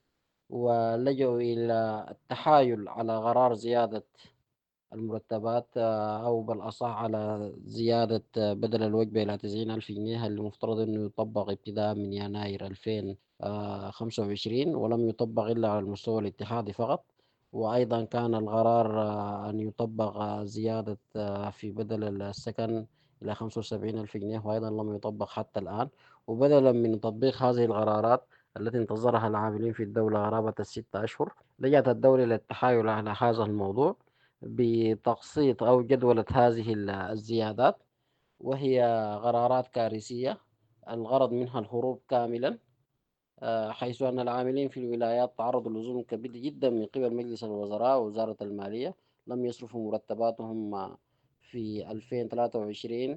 ولجأوا إلى التحايل على قرار زيادة المرتبات آه، أو بالأصح على زيادة آه، بدل الوجبة إلى تسعين ألف جنيه، اللي مفترض إنه يطبق ابتداء من يناير ألفين خمسة وعشرين، ولم يطبق إلا على المستوى الاتحادي فقط. وأيضا كان القرار آه، أن يطبق آه، زيادة آه، في بدل السكن إلى خمسة وسبعين ألف جنيه، وأيضا لم يطبق حتى الآن. وبدلا من تطبيق هذه القرارات التي انتظرها العاملين في الدولة قرابة الستة أشهر، لجأت الدولة للتحايل على هذا الموضوع بتقسيط أو جدولة هذه ال- الزيادات، وهي قرارات كارثية الغرض منها الهروب كاملا، آه، حيث أن العاملين في الولايات تعرضوا لظلم كبير جدا من قبل مجلس الوزراء ووزارة المالية. لم يصرفوا مرتباتهم آه، في ألفين وثلاثة وعشرين،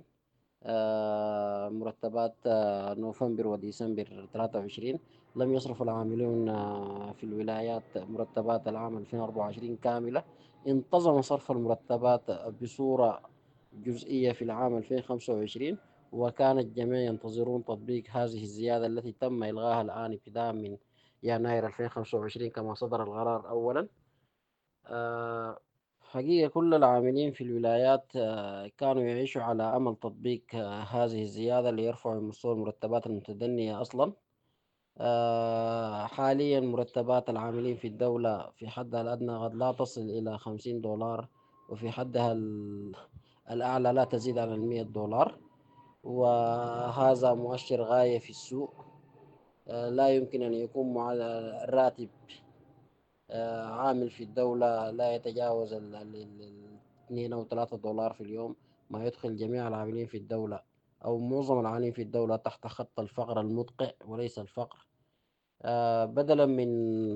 آه، مرتبات آه، نوفمبر وديسمبر ثلاثة وعشرين. لم يصرف العاملون آه، في الولايات مرتبات العام ألفين وأربعة وعشرين كاملة. انتظم صرف المرتبات بصورة جزئية في العام ألفين وخمسة وعشرين، وكان الجميع ينتظرون تطبيق هذه الزيادة التي تم إلغاها الآن ابتداء من يناير ألفين وخمسة وعشرين كما صدر القرار أولا. آه، حقيقة كل العاملين في الولايات آه، كانوا يعيشوا على أمل تطبيق آه، هذه الزيادة ليرفعوا مستوى المرتبات المتدنية أصلا. آه، حاليا مرتبات العاملين في الدولة في حدها الأدنى قد لا تصل إلى خمسين دولار، وفي حدها ال- الأعلى لا تزيد عن المية دولار، وهذا مؤشر غاية في السوء. آه، لا يمكن أن يكون مع الراتب آه، عامل في الدولة لا يتجاوز ال ال- ال- ال- اثنين أو ثلاثة دولار في اليوم، ما يدخل جميع العاملين في الدولة أو معظم العاملين في الدولة تحت خط الفقر المدقع وليس الفقر. آه، بدلا من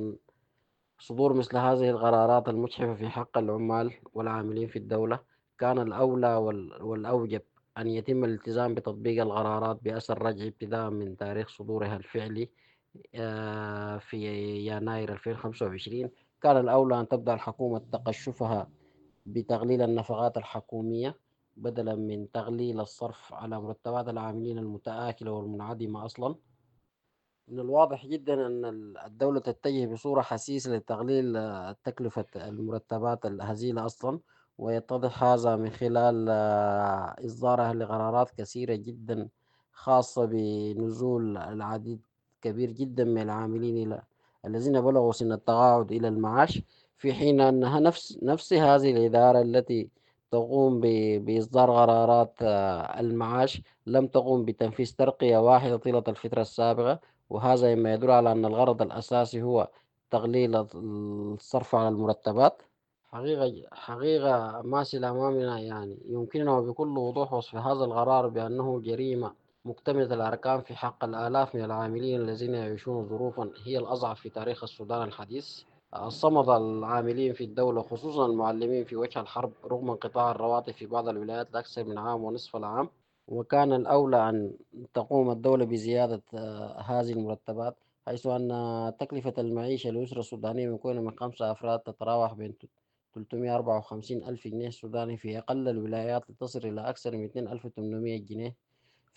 صدور مثل هذه القرارات المجحفة في حق العمال والعاملين في الدولة، كان الأولى وال- والأوجب أن يتم الالتزام بتطبيق القرارات بأثر رجعي ابتداء من تاريخ صدورها الفعلي آه، في يناير ألفين وخمسة وعشرين. كان الأولى أن تبدأ الحكومة تقشفها بتقليل النفقات الحكومية، بدلا من تقليل الصرف على مرتبات العاملين المتآكلة والمنعدمة أصلا. من الواضح جدا أن ال- الدولة تتجه بصورة حسيسة لتقليل آه، تكلفة المرتبات الهزيلة أصلا، ويتضح هذا من خلال آه، إصدارها لقرارات كثيرة جدا خاصة بنزول العديد كبير جدا من العاملين إلى الذين بلغوا سن التقاعد إلى المعاش، في حين أنها نفس نفس هذه الإدارة التي تقوم ب- بإصدار قرارات آه، المعاش لم تقوم بتنفيذ ترقية واحدة طيلة الفترة السابقة. وهذا مما يدل على أن الغرض الأساسي هو تقليل الصرف على المرتبات. حقيقة حقيقة ماثلة أمامنا، يعني يمكننا بكل وضوح وصف هذا القرار بأنه جريمة مكتملة الأركان في حق الآلاف من العاملين الذين يعيشون ظروفا هي الأضعف في تاريخ السودان الحديث. صمد العاملين في الدولة خصوصا المعلمين في وجه الحرب رغم انقطاع الرواتب في بعض الولايات لأكثر من عام ونصف العام، وكان الأولى أن تقوم الدولة بزيادة آه، هذه المرتبات، حيث أن تكلفة المعيشة للأسرة السودانية مكونة من خمسة أفراد تتراوح بين ثلاثمائة وأربعة وخمسين ألف جنيه سوداني في أقل الولايات، لتصل إلى أكثر من اثنين ألف وثمانمائة جنيه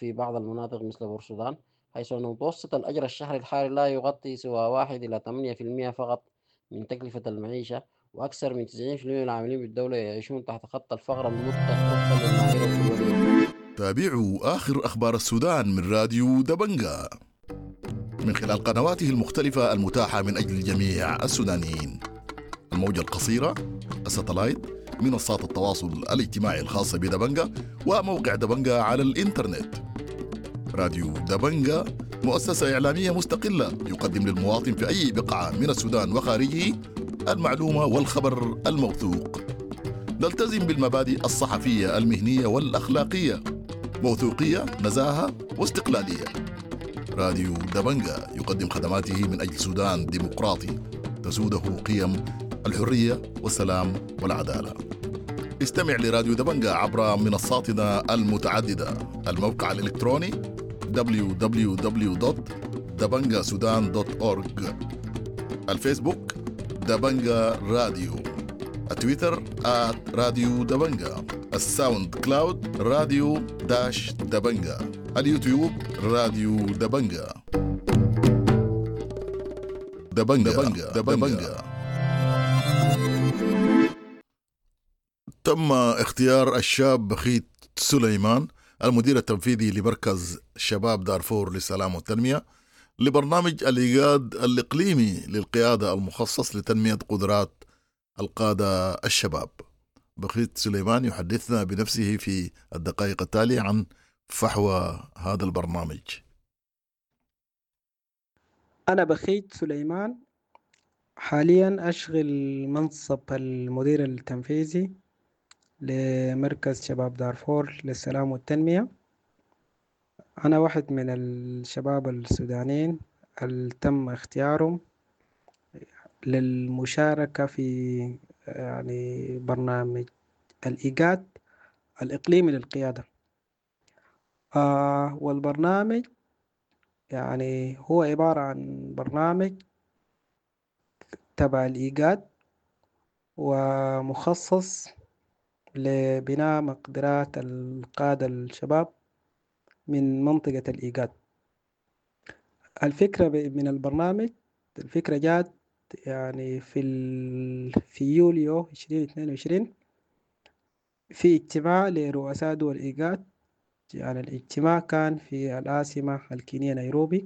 في بعض المناطق مثل بورسودان، حيث أن متوسط الأجر الشهري الحالي لا يغطي سوى واحد إلى ثمانية في المئة فقط من تكلفة المعيشة، وأكثر من تسعين في المئة من العاملين بالدولة يعيشون تحت خط الفقر المدقق وفقا للمعايير الدولية. تابعوا آخر أخبار السودان من راديو دبنجا من خلال قنواته المختلفة المتاحة من أجل جميع السودانيين: الموجة القصيرة، الساتلايت، منصات التواصل الاجتماعي الخاصة بدبنجا، وموقع دبنجا على الإنترنت. راديو دبنجا مؤسسة إعلامية مستقلة يقدم للمواطن في أي بقعة من السودان وخارجه المعلومة والخبر الموثوق. نلتزم بالمبادئ الصحفية المهنية والأخلاقية: موثوقية، نزاهة، واستقلالية. راديو دبنجا يقدم خدماته من أجل سودان ديمقراطي تسوده قيم الحرية والسلام والعدالة. استمع لراديو دبنجا عبر منصاتنا المتعددة: الموقع الإلكتروني دبليو دبليو دبليو دوت دبنجا سودان دوت أورج، الفيسبوك دبنجا راديو، التويتر آت راديو دبنجا، الساوند كلاود راديو داش دبنجا، اليوتيوب راديو دبنجا. دبنجا دبنجا, دبنجا. تم اختيار الشاب بخيت سليمان المدير التنفيذي لمركز شباب دارفور للسلام والتنمية لبرنامج الإيجاد الإقليمي للقيادة المخصص لتنمية قدرات القادة الشباب. بخيت سليمان يحدثنا بنفسه في الدقائق التالية عن فحوى هذا البرنامج. أنا بخيت سليمان، حاليا أشغل منصب المدير التنفيذي لمركز شباب دارفور للسلام والتنمية. أنا واحد من الشباب السودانيين اللي تم اختيارهم للمشاركة في يعني برنامج الإيجاد الإقليمي للقيادة. آه والبرنامج يعني هو عبارة عن برنامج تبع الإيجاد ومخصص لبناء مقدرات القادة الشباب من منطقة الإيجاد. الفكرة من البرنامج، الفكرة جات يعني في ال... في يوليو عشرين اثنين وعشرين في اجتماع لرؤساء دول الإيجاد. يعني الاجتماع كان في العاصمة الكينية نيروبي،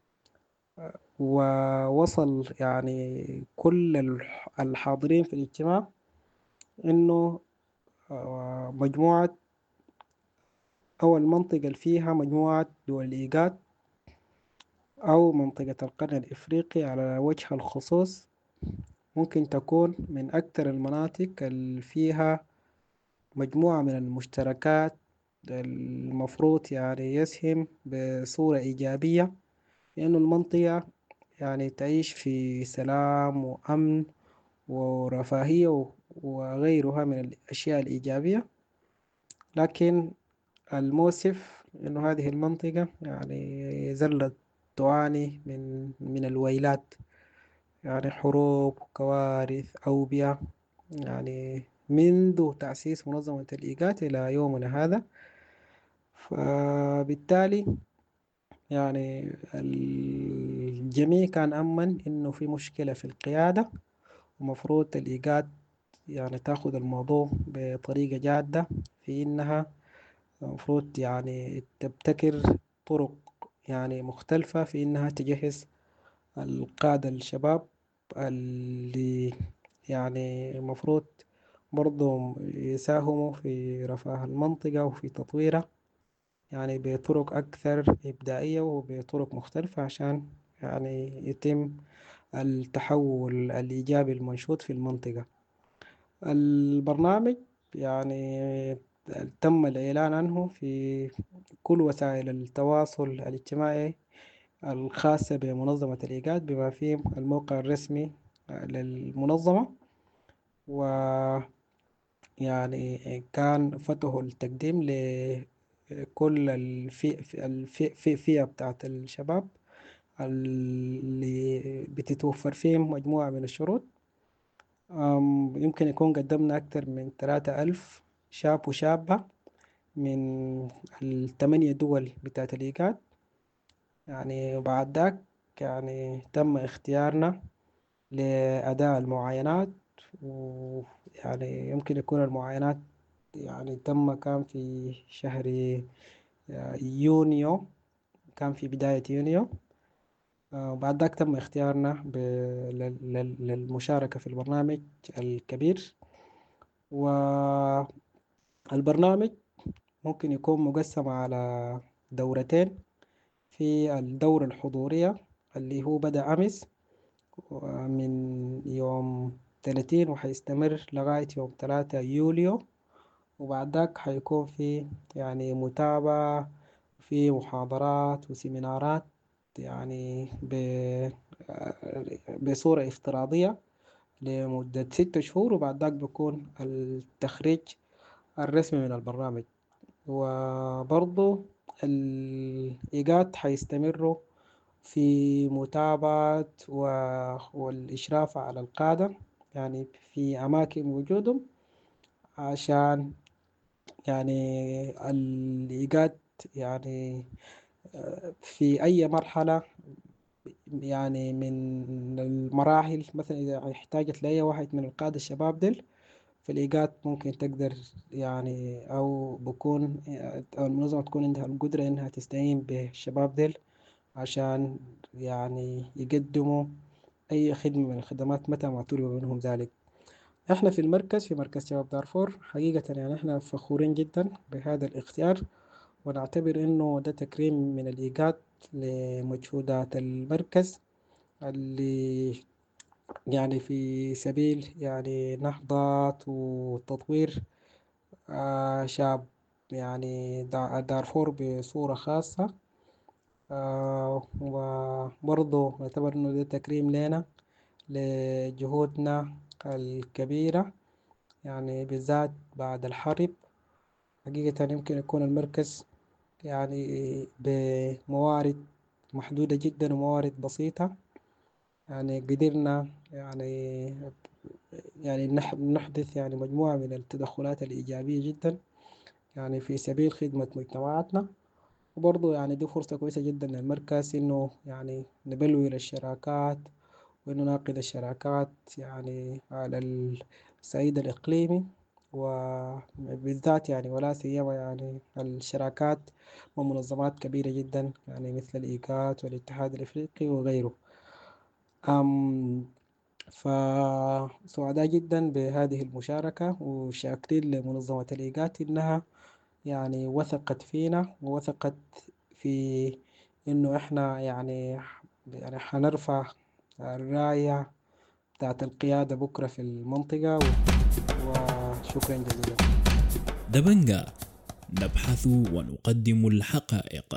ووصل يعني كل الحاضرين في الاجتماع إنه مجموعة أو المنطقة اللي فيها مجموعة دول الإيجاد أو منطقة القرن الإفريقي على وجه الخصوص ممكن تكون من أكثر المناطق اللي فيها مجموعة من المشتركات المفروض يعني يسهم بصورة إيجابية لأنه المنطقة يعني تعيش في سلام وأمن ورفاهية وغيرها من الأشياء الإيجابية. لكن المؤسف إنه هذه المنطقة يعني زلت تعاني من من الويلات، يعني حروب، كوارث، أوبئة، يعني منذ تأسيس منظمة الإيجاد إلى يومنا هذا. فبالتالي يعني الجميع كان أمن إنه في مشكلة في القيادة، ومفروض الإيجاد يعني تأخذ الموضوع بطريقة جادة في إنها مفروض يعني تبتكر طرق يعني مختلفة في إنها تجهز القادة الشباب اللي يعني مفروض برضو يساهموا في رفاه المنطقة وفي تطويرها يعني بطرق أكثر إبداعية وبطرق مختلفة عشان يعني يتم التحول الإيجابي المنشود في المنطقة. البرنامج يعني تم الإعلان عنه في كل وسائل التواصل الاجتماعي الخاصة بمنظمة الإيجاد بما فيه الموقع الرسمي للمنظمة، ويعني كان فتحوا التقديم لكل الفئة الفئة الفئة بتاعت الشباب اللي بتتوفر فيهم مجموعة من الشروط. يمكن يكون قدمنا أكثر من ثلاثة ألف شاب وشابة من الثمانية دول بتاعت الإيجاد. يعني وبعد ذاك يعني تم اختيارنا لأداء المعاينات، ويعني يمكن يكون المعاينات يعني تم كان في شهر يونيو، كان في بداية يونيو. وبعد ذاك تم اختيارنا ب- لل- لل- للمشاركة في البرنامج الكبير. والبرنامج ممكن يكون مقسم على دورتين. في الدورة الحضورية اللي هو بدأ أمس من يوم ثلاثين وحيستمر لغاية يوم ثلاثة يوليو، وبعد ذاك حيكون في يعني متابعة، في محاضرات وسيمينارات يعني ب- بصورة افتراضية لمدة ستة شهور، وبعد ذاك بيكون التخريج الرسمي من البرنامج. وبرضو الإيجاد حيستمروا في متابعة و- والإشراف على القادة يعني في أماكن وجودهم، عشان يعني الإيجاد يعني في أي مرحلة يعني من المراحل، مثلا إذا احتاجت لأي واحد من القادة الشباب ديل، فالإيجاد ممكن تقدر يعني أو بكون أو المنظمة تكون عندها القدرة إنها تستعين بالشباب ديل عشان يعني يقدموا أي خدمة من الخدمات متى ما طلب منهم ذلك. إحنا في المركز في مركز شباب دارفور حقيقة يعني إحنا فخورين جدا بهذا الاختيار، ونعتبر إنه ده تكريم من الإيجاد لمجهودات المركز اللي يعني في سبيل يعني نهضة وتطوير آه شعب يعني دا- دارفور بصورة خاصة. آه وبرضه نعتبر إنه ده تكريم لنا لجهودنا الكبيرة يعني بالذات بعد الحرب. حقيقة يمكن يكون المركز يعني بموارد محدودة جدا وموارد بسيطة يعني قدرنا يعني يعني نح- نحدث يعني مجموعة من التدخلات الإيجابية جدا يعني في سبيل خدمة مجتمعاتنا. وبرضه يعني دي فرصة كويسة جدا للمركز إنه يعني نبلور الشراكات وإنه نعقد الشراكات يعني على الصعيد الإقليمي، وبالذات يعني ولا سيما يعني الشراكات مع منظمات كبيرة جدا يعني مثل الإيجاد والاتحاد الإفريقي وغيره. أم فسعداء جدا بهذه المشاركة، وشاكرين لمنظمة الإيجاد إنها يعني وثقت فينا ووثقت في إنه إحنا يعني يعني حنرفع الراية بتاعت القيادة بكرة في المنطقة. وشكرا جزيلا. دبنجا نبحث ونقدم الحقائق.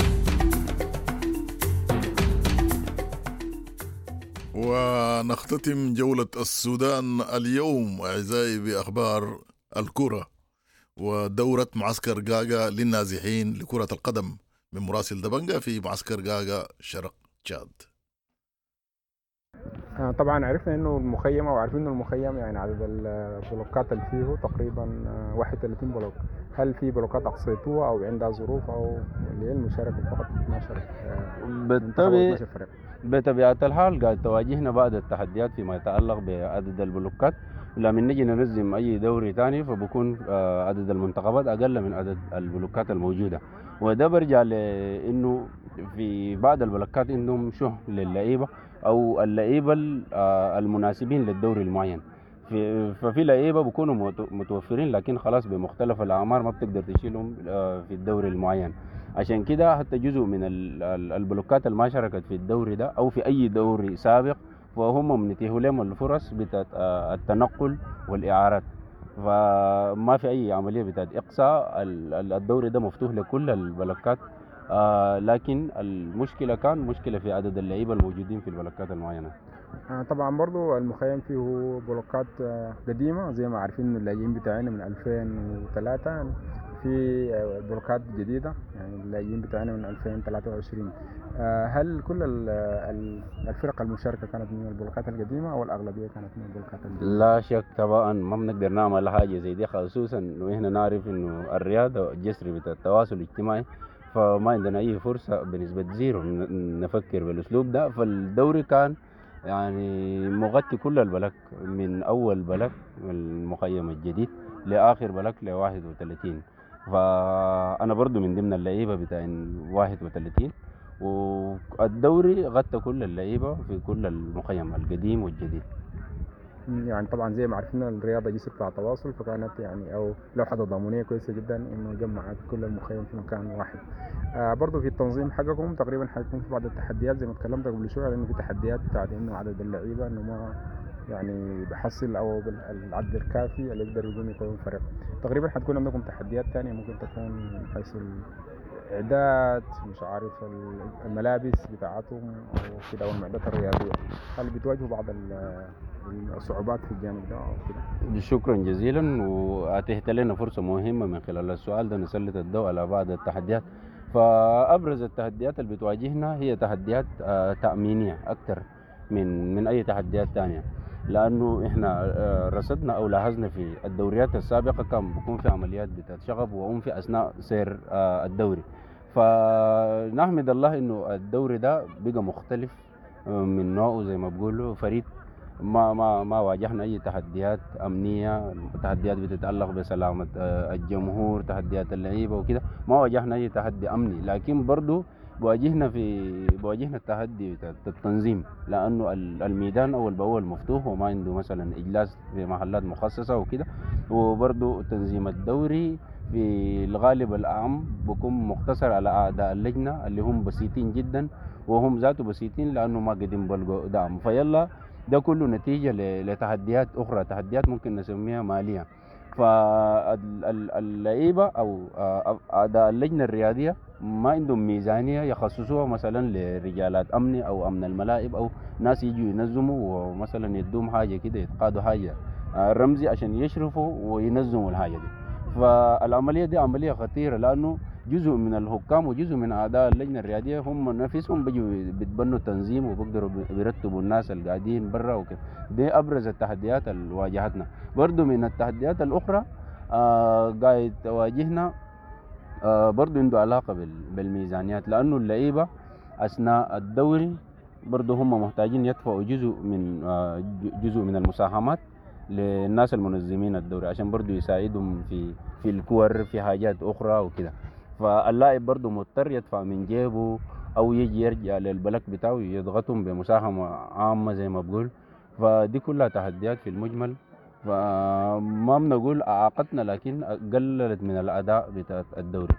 ونختتم جولة السودان اليوم أعزائي بأخبار الكرة ودورة معسكر غاغا للنازحين لكرة القدم من مراسل دبنجا في معسكر غاغا شرق تشاد. طبعا عرفنا انه المخيم او عارفين انه المخيم يعني عدد البلوكات اللي فيه تقريبا واحد وثلاثين بلوك. هل في بلوكات اقصيتوها او عندها ظروف او اللي هي المشاركه فقط اثناشر بالطبع بطبيعة الحال قاعد تواجهنا بعض التحديات فيما يتعلق بعدد البلوكات. لما نجي ننظم اي دوري ثاني فبكون عدد المنتخبات اقل من عدد البلوكات الموجوده، وده برجع لانه في بعض البلوكات عندهم شح للعيبه او اللعيبه المناسبين للدوري المعين. في ففي لعيبه بيكونوا متوفرين لكن خلاص بمختلف الاعمار ما بتقدر تشيلهم في الدوري المعين. عشان كده حتى جزء من البلوكات اللي ما شاركت في الدوري ده او في اي دوري سابق فهم منتهوا لهم الفرص بتاعت التنقل والاعارات، فما في اي عمليه بتاعت اقصاء. الدوري ده مفتوح لكل البلوكات، لكن المشكله كان مشكله في عدد اللعيبه الموجودين في البلوكات المعينه. طبعا برضو المخيم فيه بلوكات قديمه زي ما عارفين اللاجئين بتاعنا من ألفين وثلاثة، في بلوكات جديده يعني اللاجئين بتاعنا من ألفين وثلاثة وعشرين. هل كل الفرق المشاركة كانت من البلوكات القديمة أو الأغلبية كانت من البلوكات القديمة؟ لا شك طبعا ما بنقدر نعمل حاجة زي دي، خصوصا إنه إحنا نعرف إنه الرياضة والجسر بتاع التواصل الاجتماعي، فما عندنا أي فرصة بنسبة زيرو نفكر بالأسلوب ده. فالدوري كان يعني مغطي كل البلك من أول بلك المخيم الجديد لآخر بلك ل واحد وثلاثين، فأنا برضو من ضمن اللعيبة بتاع واحد وثلاثين، والدوري غطى كل اللعيبة في كل المخيم القديم والجديد. يعني طبعا زي ما عرفنا الرياضة جسر بتاع تواصل، فكانت يعني أو لوحة تضامنية كويسة جدا إنه جمعت كل المخيم في مكان واحد. آه برضو في التنظيم حقكم تقريبا حيكون في بعض التحديات زي ما اتكلمت قبل شوية، لأنه في تحديات بتاعت إنه عدد اللعيبة إنه ما يعني بحصل أو بالعدد الكافي اللي يقدر يقوم يكون فريق. تقريبا حتكون عندكم تحديات تانية ممكن تكون من حيث إعداد مش عارف الملابس بتاعتهم أو كده والمعدات الرياضية، هل بتواجهوا بعض الصعوبات في الجانب ده أو كده؟ شكرا جزيلا، وأتيحت لنا فرصة مهمة من خلال السؤال ده نسلط الضوء على بعض التحديات. فأبرز التحديات اللي بتواجهنا هي تحديات تأمينية أكثر من من أي تحديات تانية، لأنه إحنا رصدنا أو لاحظنا في الدوريات السابقة كان بيكون في عمليات بتاعت شغب وأم في أثناء سير الدوري. فنحمد الله إنه الدوري ده بقى مختلف من نوعه زي ما بقولوا فريد، ما ما ما واجهنا أي تحديات أمنية، تحديات بتتعلق بسلامة الجمهور، تحديات اللعيبة وكده، ما واجهنا أي تحدي أمني. لكن برضو بواجهنا في بواجهنا التحدي بتاع التنظيم، لأنه الميدان أول بأول مفتوح وما عنده مثلا إجلاس في محلات مخصصة وكده، وبرضو تنظيم الدوري في الغالب الأعم بكون مقتصر على أعداء اللجنة اللي هم بسيطين جدا، وهم ذاته بسيطين لأنه ما قدم بلغوا دعم. فيلا ده كله نتيجة لتحديات أخرى، تحديات ممكن نسميها مالية. فاللعيبة أو أعداء اللجنة الرياضية ما عندهم ميزانية يخصصوها مثلا لرجالات أمني أو أمن الملاعب أو ناس يجوا ينظموا ومثلا يدوم حاجة كده يتقادوا حاجة رمزي عشان يشرفوا وينظموا الحاجة دي. فالعملية دي عملية خطيرة، لأنه جزء من الحكام وجزء من أعضاء اللجنة الرياضية هم نفسهم بيجوا بيتبنوا تنظيم وبيقدروا بيرتبوا الناس اللي قاعدين برا وكده. دي أبرز التحديات اللي واجهتنا. برضو من التحديات الأخرى آه قاعد تواجهنا آه برضو عنده علاقة بالميزانيات، لأنه اللعيبة أثناء الدوري برضو هم محتاجين يدفعوا جزء من آه جزء من المساهمات للناس المنظمين الدوري عشان برضو يساعدهم في في الكور في حاجات أخرى وكده. فاللاعب برضو مضطر يدفع من جيبه أو يجي يرجع للبلك بتاعه يضغطهم بمساهمة عامة زي ما بقول. فدي كلها تحديات في المجمل، فما بنقول أعاقتنا لكن قللت من الأداء بتاع الدوري.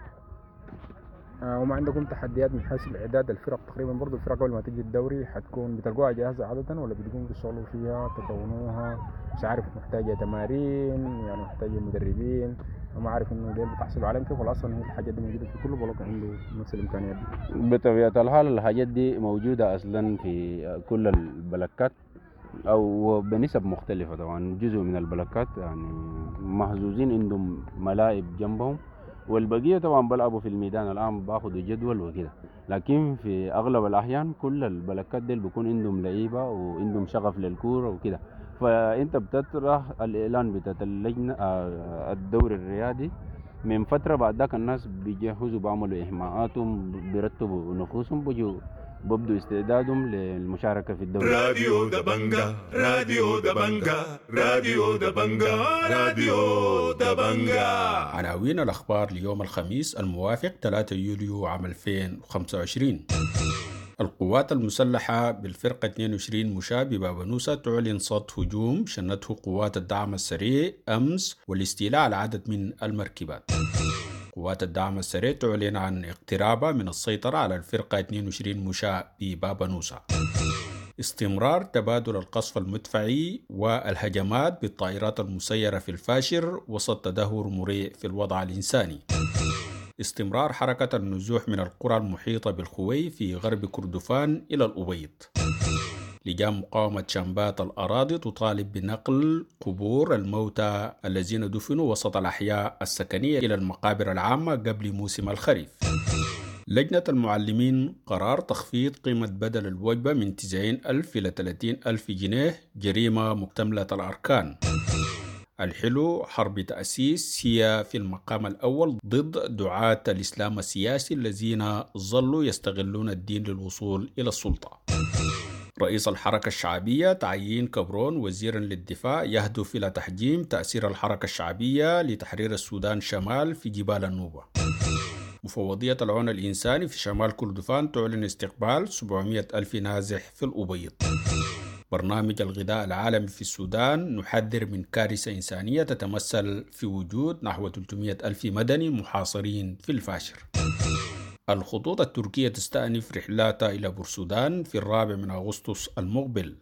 آه وما عندكم تحديات من حيث الإعداد الفرق؟ تقريبا برضو الفرق قبل ما تيجي الدوري حتكون بتلقوها جاهزة عادة ولا بتقوموا تشتغلوا فيها تكونوها؟ مش عارف محتاجة تمارين يعني محتاجة مدربين، وما عارف إنه ديل بتحصلوا عليهم كيف، ولا أصلا هي الحاجات دي موجودة في كل بلوك عنده نفس الإمكانيات دي؟ بطبيعة الحال الحاجات دي موجودة أصلا في كل البلكات أو بنسب مختلفة. طبعا جزء من البلكات يعني محظوظين عندهم ملاعب جنبهم، والبقية طبعا بلعبوا في الميدان الآن باخدوا جدول وكده. لكن في أغلب الأحيان كل البلكات ديل بيكون عندهم لعيبة وعندهم شغف للكورة وكده. فأنت بتطرح الإعلان بتاعت اللجنة الدوري الرياضي من فترة، بعد ذاك الناس بيجهزوا بعملوا إحماءاتهم بيرتبوا نفوسهم بيجوا ببدوا استعدادهم للمشاركة في الدوري. راديو دبنجا راديو دبنجا راديو دبنجا راديو دبنجا. عناوين الأخبار ليوم الخميس الموافق ثلاثة يوليو عام ألفين وخمسة وعشرين. القوات المسلحة بالفرقة اثنين وعشرين مشاة ببابا نوسة تعلن صد هجوم شنته قوات الدعم السريع أمس والاستيلاء على عدد من المركبات. قوات الدعم السريع تعلن عن اقترابها من السيطرة على الفرقة اثنين وعشرين مشاة ببابا نوسة. استمرار تبادل القصف المدفعي والهجمات بالطائرات المسيرة في الفاشر وسط تدهور مريع في الوضع الإنساني. استمرار حركة النزوح من القرى المحيطة بالخوي في غرب كردفان إلى الأبيض. لجان مقاومة شنبات الأراضي تطالب بنقل قبور الموتى الذين دفنوا وسط الأحياء السكنية إلى المقابر العامة قبل موسم الخريف. لجنة المعلمين قرار تخفيض قيمة بدل الوجبة من تسعين ألف إلى ثلاثين ألف جنيه جريمة مكتملة الأركان. الحلو حرب تأسيس هي في المقام الأول ضد دعاة الإسلام السياسي الذين ظلوا يستغلون الدين للوصول إلى السلطة. رئيس الحركة الشعبية تعيين كبرون وزيرا للدفاع يهدف إلى تحجيم تأثير الحركة الشعبية لتحرير السودان شمال في جبال النوبة. مفوضية العون الإنساني في شمال كردفان تعلن استقبال سبعمائة ألف نازح في الأبيض. برنامج الغذاء العالمي في السودان نحذر من كارثة إنسانية تتمثل في وجود نحو ثلاثمائة ألف مدني محاصرين في الفاشر. الخطوط التركية تستأنف رحلاتها إلى بورسودان في الرابع من أغسطس المقبل.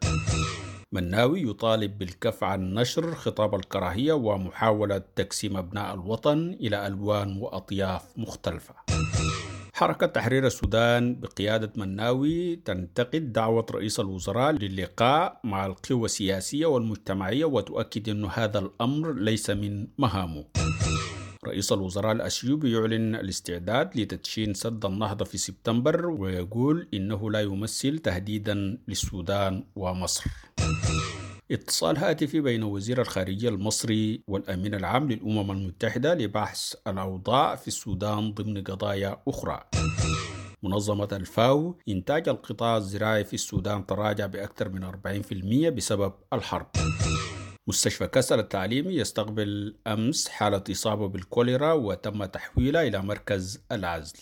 مناوي يطالب بالكف عن نشر خطاب الكراهية ومحاولة تقسيم أبناء الوطن إلى ألوان وأطياف مختلفة. حركة تحرير السودان بقيادة مناوي تنتقد دعوة رئيس الوزراء للقاء مع القوى السياسية والمجتمعية وتؤكد أن هذا الأمر ليس من مهامه. رئيس الوزراء الأثيوبي يعلن الاستعداد لتدشين سد النهضة في سبتمبر ويقول إنه لا يمثل تهديدا للسودان ومصر. اتصال هاتفي بين وزير الخارجية المصري والأمين العام للأمم المتحدة لبحث الأوضاع في السودان ضمن قضايا أخرى. منظمة الفاو إنتاج القطاع الزراعي في السودان تراجع بأكثر من أربعين بالمئة بسبب الحرب. مستشفى كسل التعليمي يستقبل أمس حالة إصابة بالكوليرا وتم تحويلها إلى مركز العزل.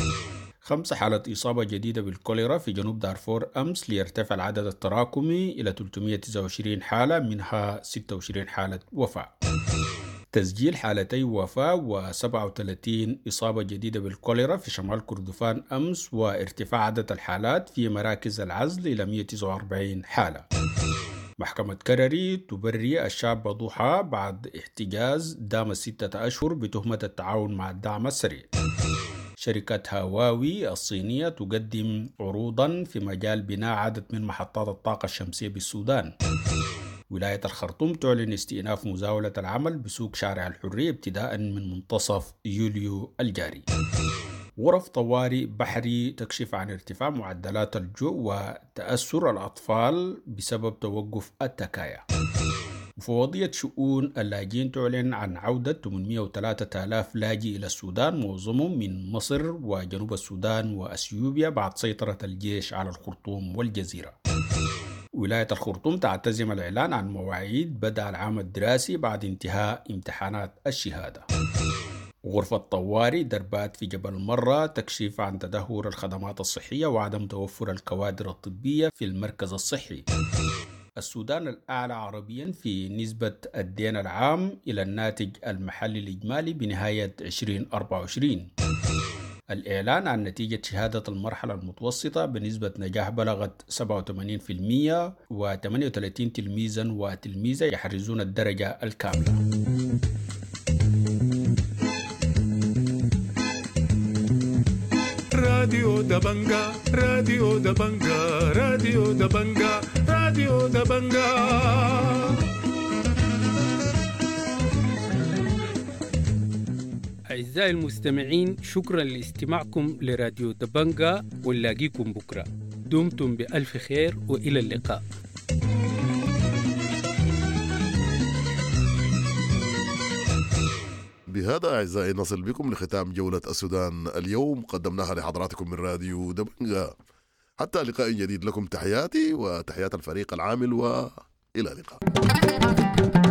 خمس حالات إصابة جديدة بالكوليرا في جنوب دارفور أمس ليرتفع العدد التراكمي إلى ثلاثمائة وتسعة وعشرين حالة منها ستة وعشرين حالة وفاة. تسجيل حالتي وفاة وسبعة وثلاثين إصابة جديدة بالكوليرا في شمال كردفان أمس وارتفاع عدد الحالات في مراكز العزل إلى مئة وتسعة وأربعين حالة. محكمة كرري تبرئ الشاب ضحى بعد احتجاز دام ستة أشهر بتهمة التعاون مع الدعم السريع. شركة هواوي الصينية تقدم عروضا في مجال بناء عدد من محطات الطاقة الشمسية بالسودان. ولاية الخرطوم تعلن استئناف مزاولة العمل بسوق شارع الحرية ابتداء من منتصف يوليو الجاري. غرف طوارئ بحري تكشف عن ارتفاع معدلات الجوع وتأثر الأطفال بسبب توقف التكايا. مفوضية شؤون اللاجئين تعلن عن عودة ثمانمائة وثلاثة آلاف لاجئ إلى السودان معظمهم من مصر وجنوب السودان وأثيوبيا بعد سيطرة الجيش على الخرطوم والجزيرة. ولاية الخرطوم تعتزم الإعلان عن مواعيد بدء العام الدراسي بعد انتهاء امتحانات الشهادة. غرفة طوارئ دربات في جبل مرة تكشف عن تدهور الخدمات الصحية وعدم توفر الكوادر الطبية في المركز الصحي. السودان الأعلى عربيا في نسبة الدين العام إلى الناتج المحلي الإجمالي بنهاية ألفين وأربعة وعشرين. الإعلان عن نتيجة شهادة المرحلة المتوسطة بنسبة نجاح بلغت سبعة وثمانين بالمئة وثمانية وثلاثين تلميذا وتلميذة يحرزون الدرجة الكاملة. راديو دبنجا راديو دبنجا راديو دبنجا راديو دبنجا. أعزائي المستمعين، شكرا لاستماعكم لراديو دبنجا ونلاقيكم بكرة. دمتم بألف خير وإلى اللقاء. بهذا أعزائي نصل بكم لختام جولة السودان اليوم قدمناها لحضراتكم من راديو دبنجا. حتى لقاء جديد لكم تحياتي وتحيات الفريق العامل وإلى اللقاء.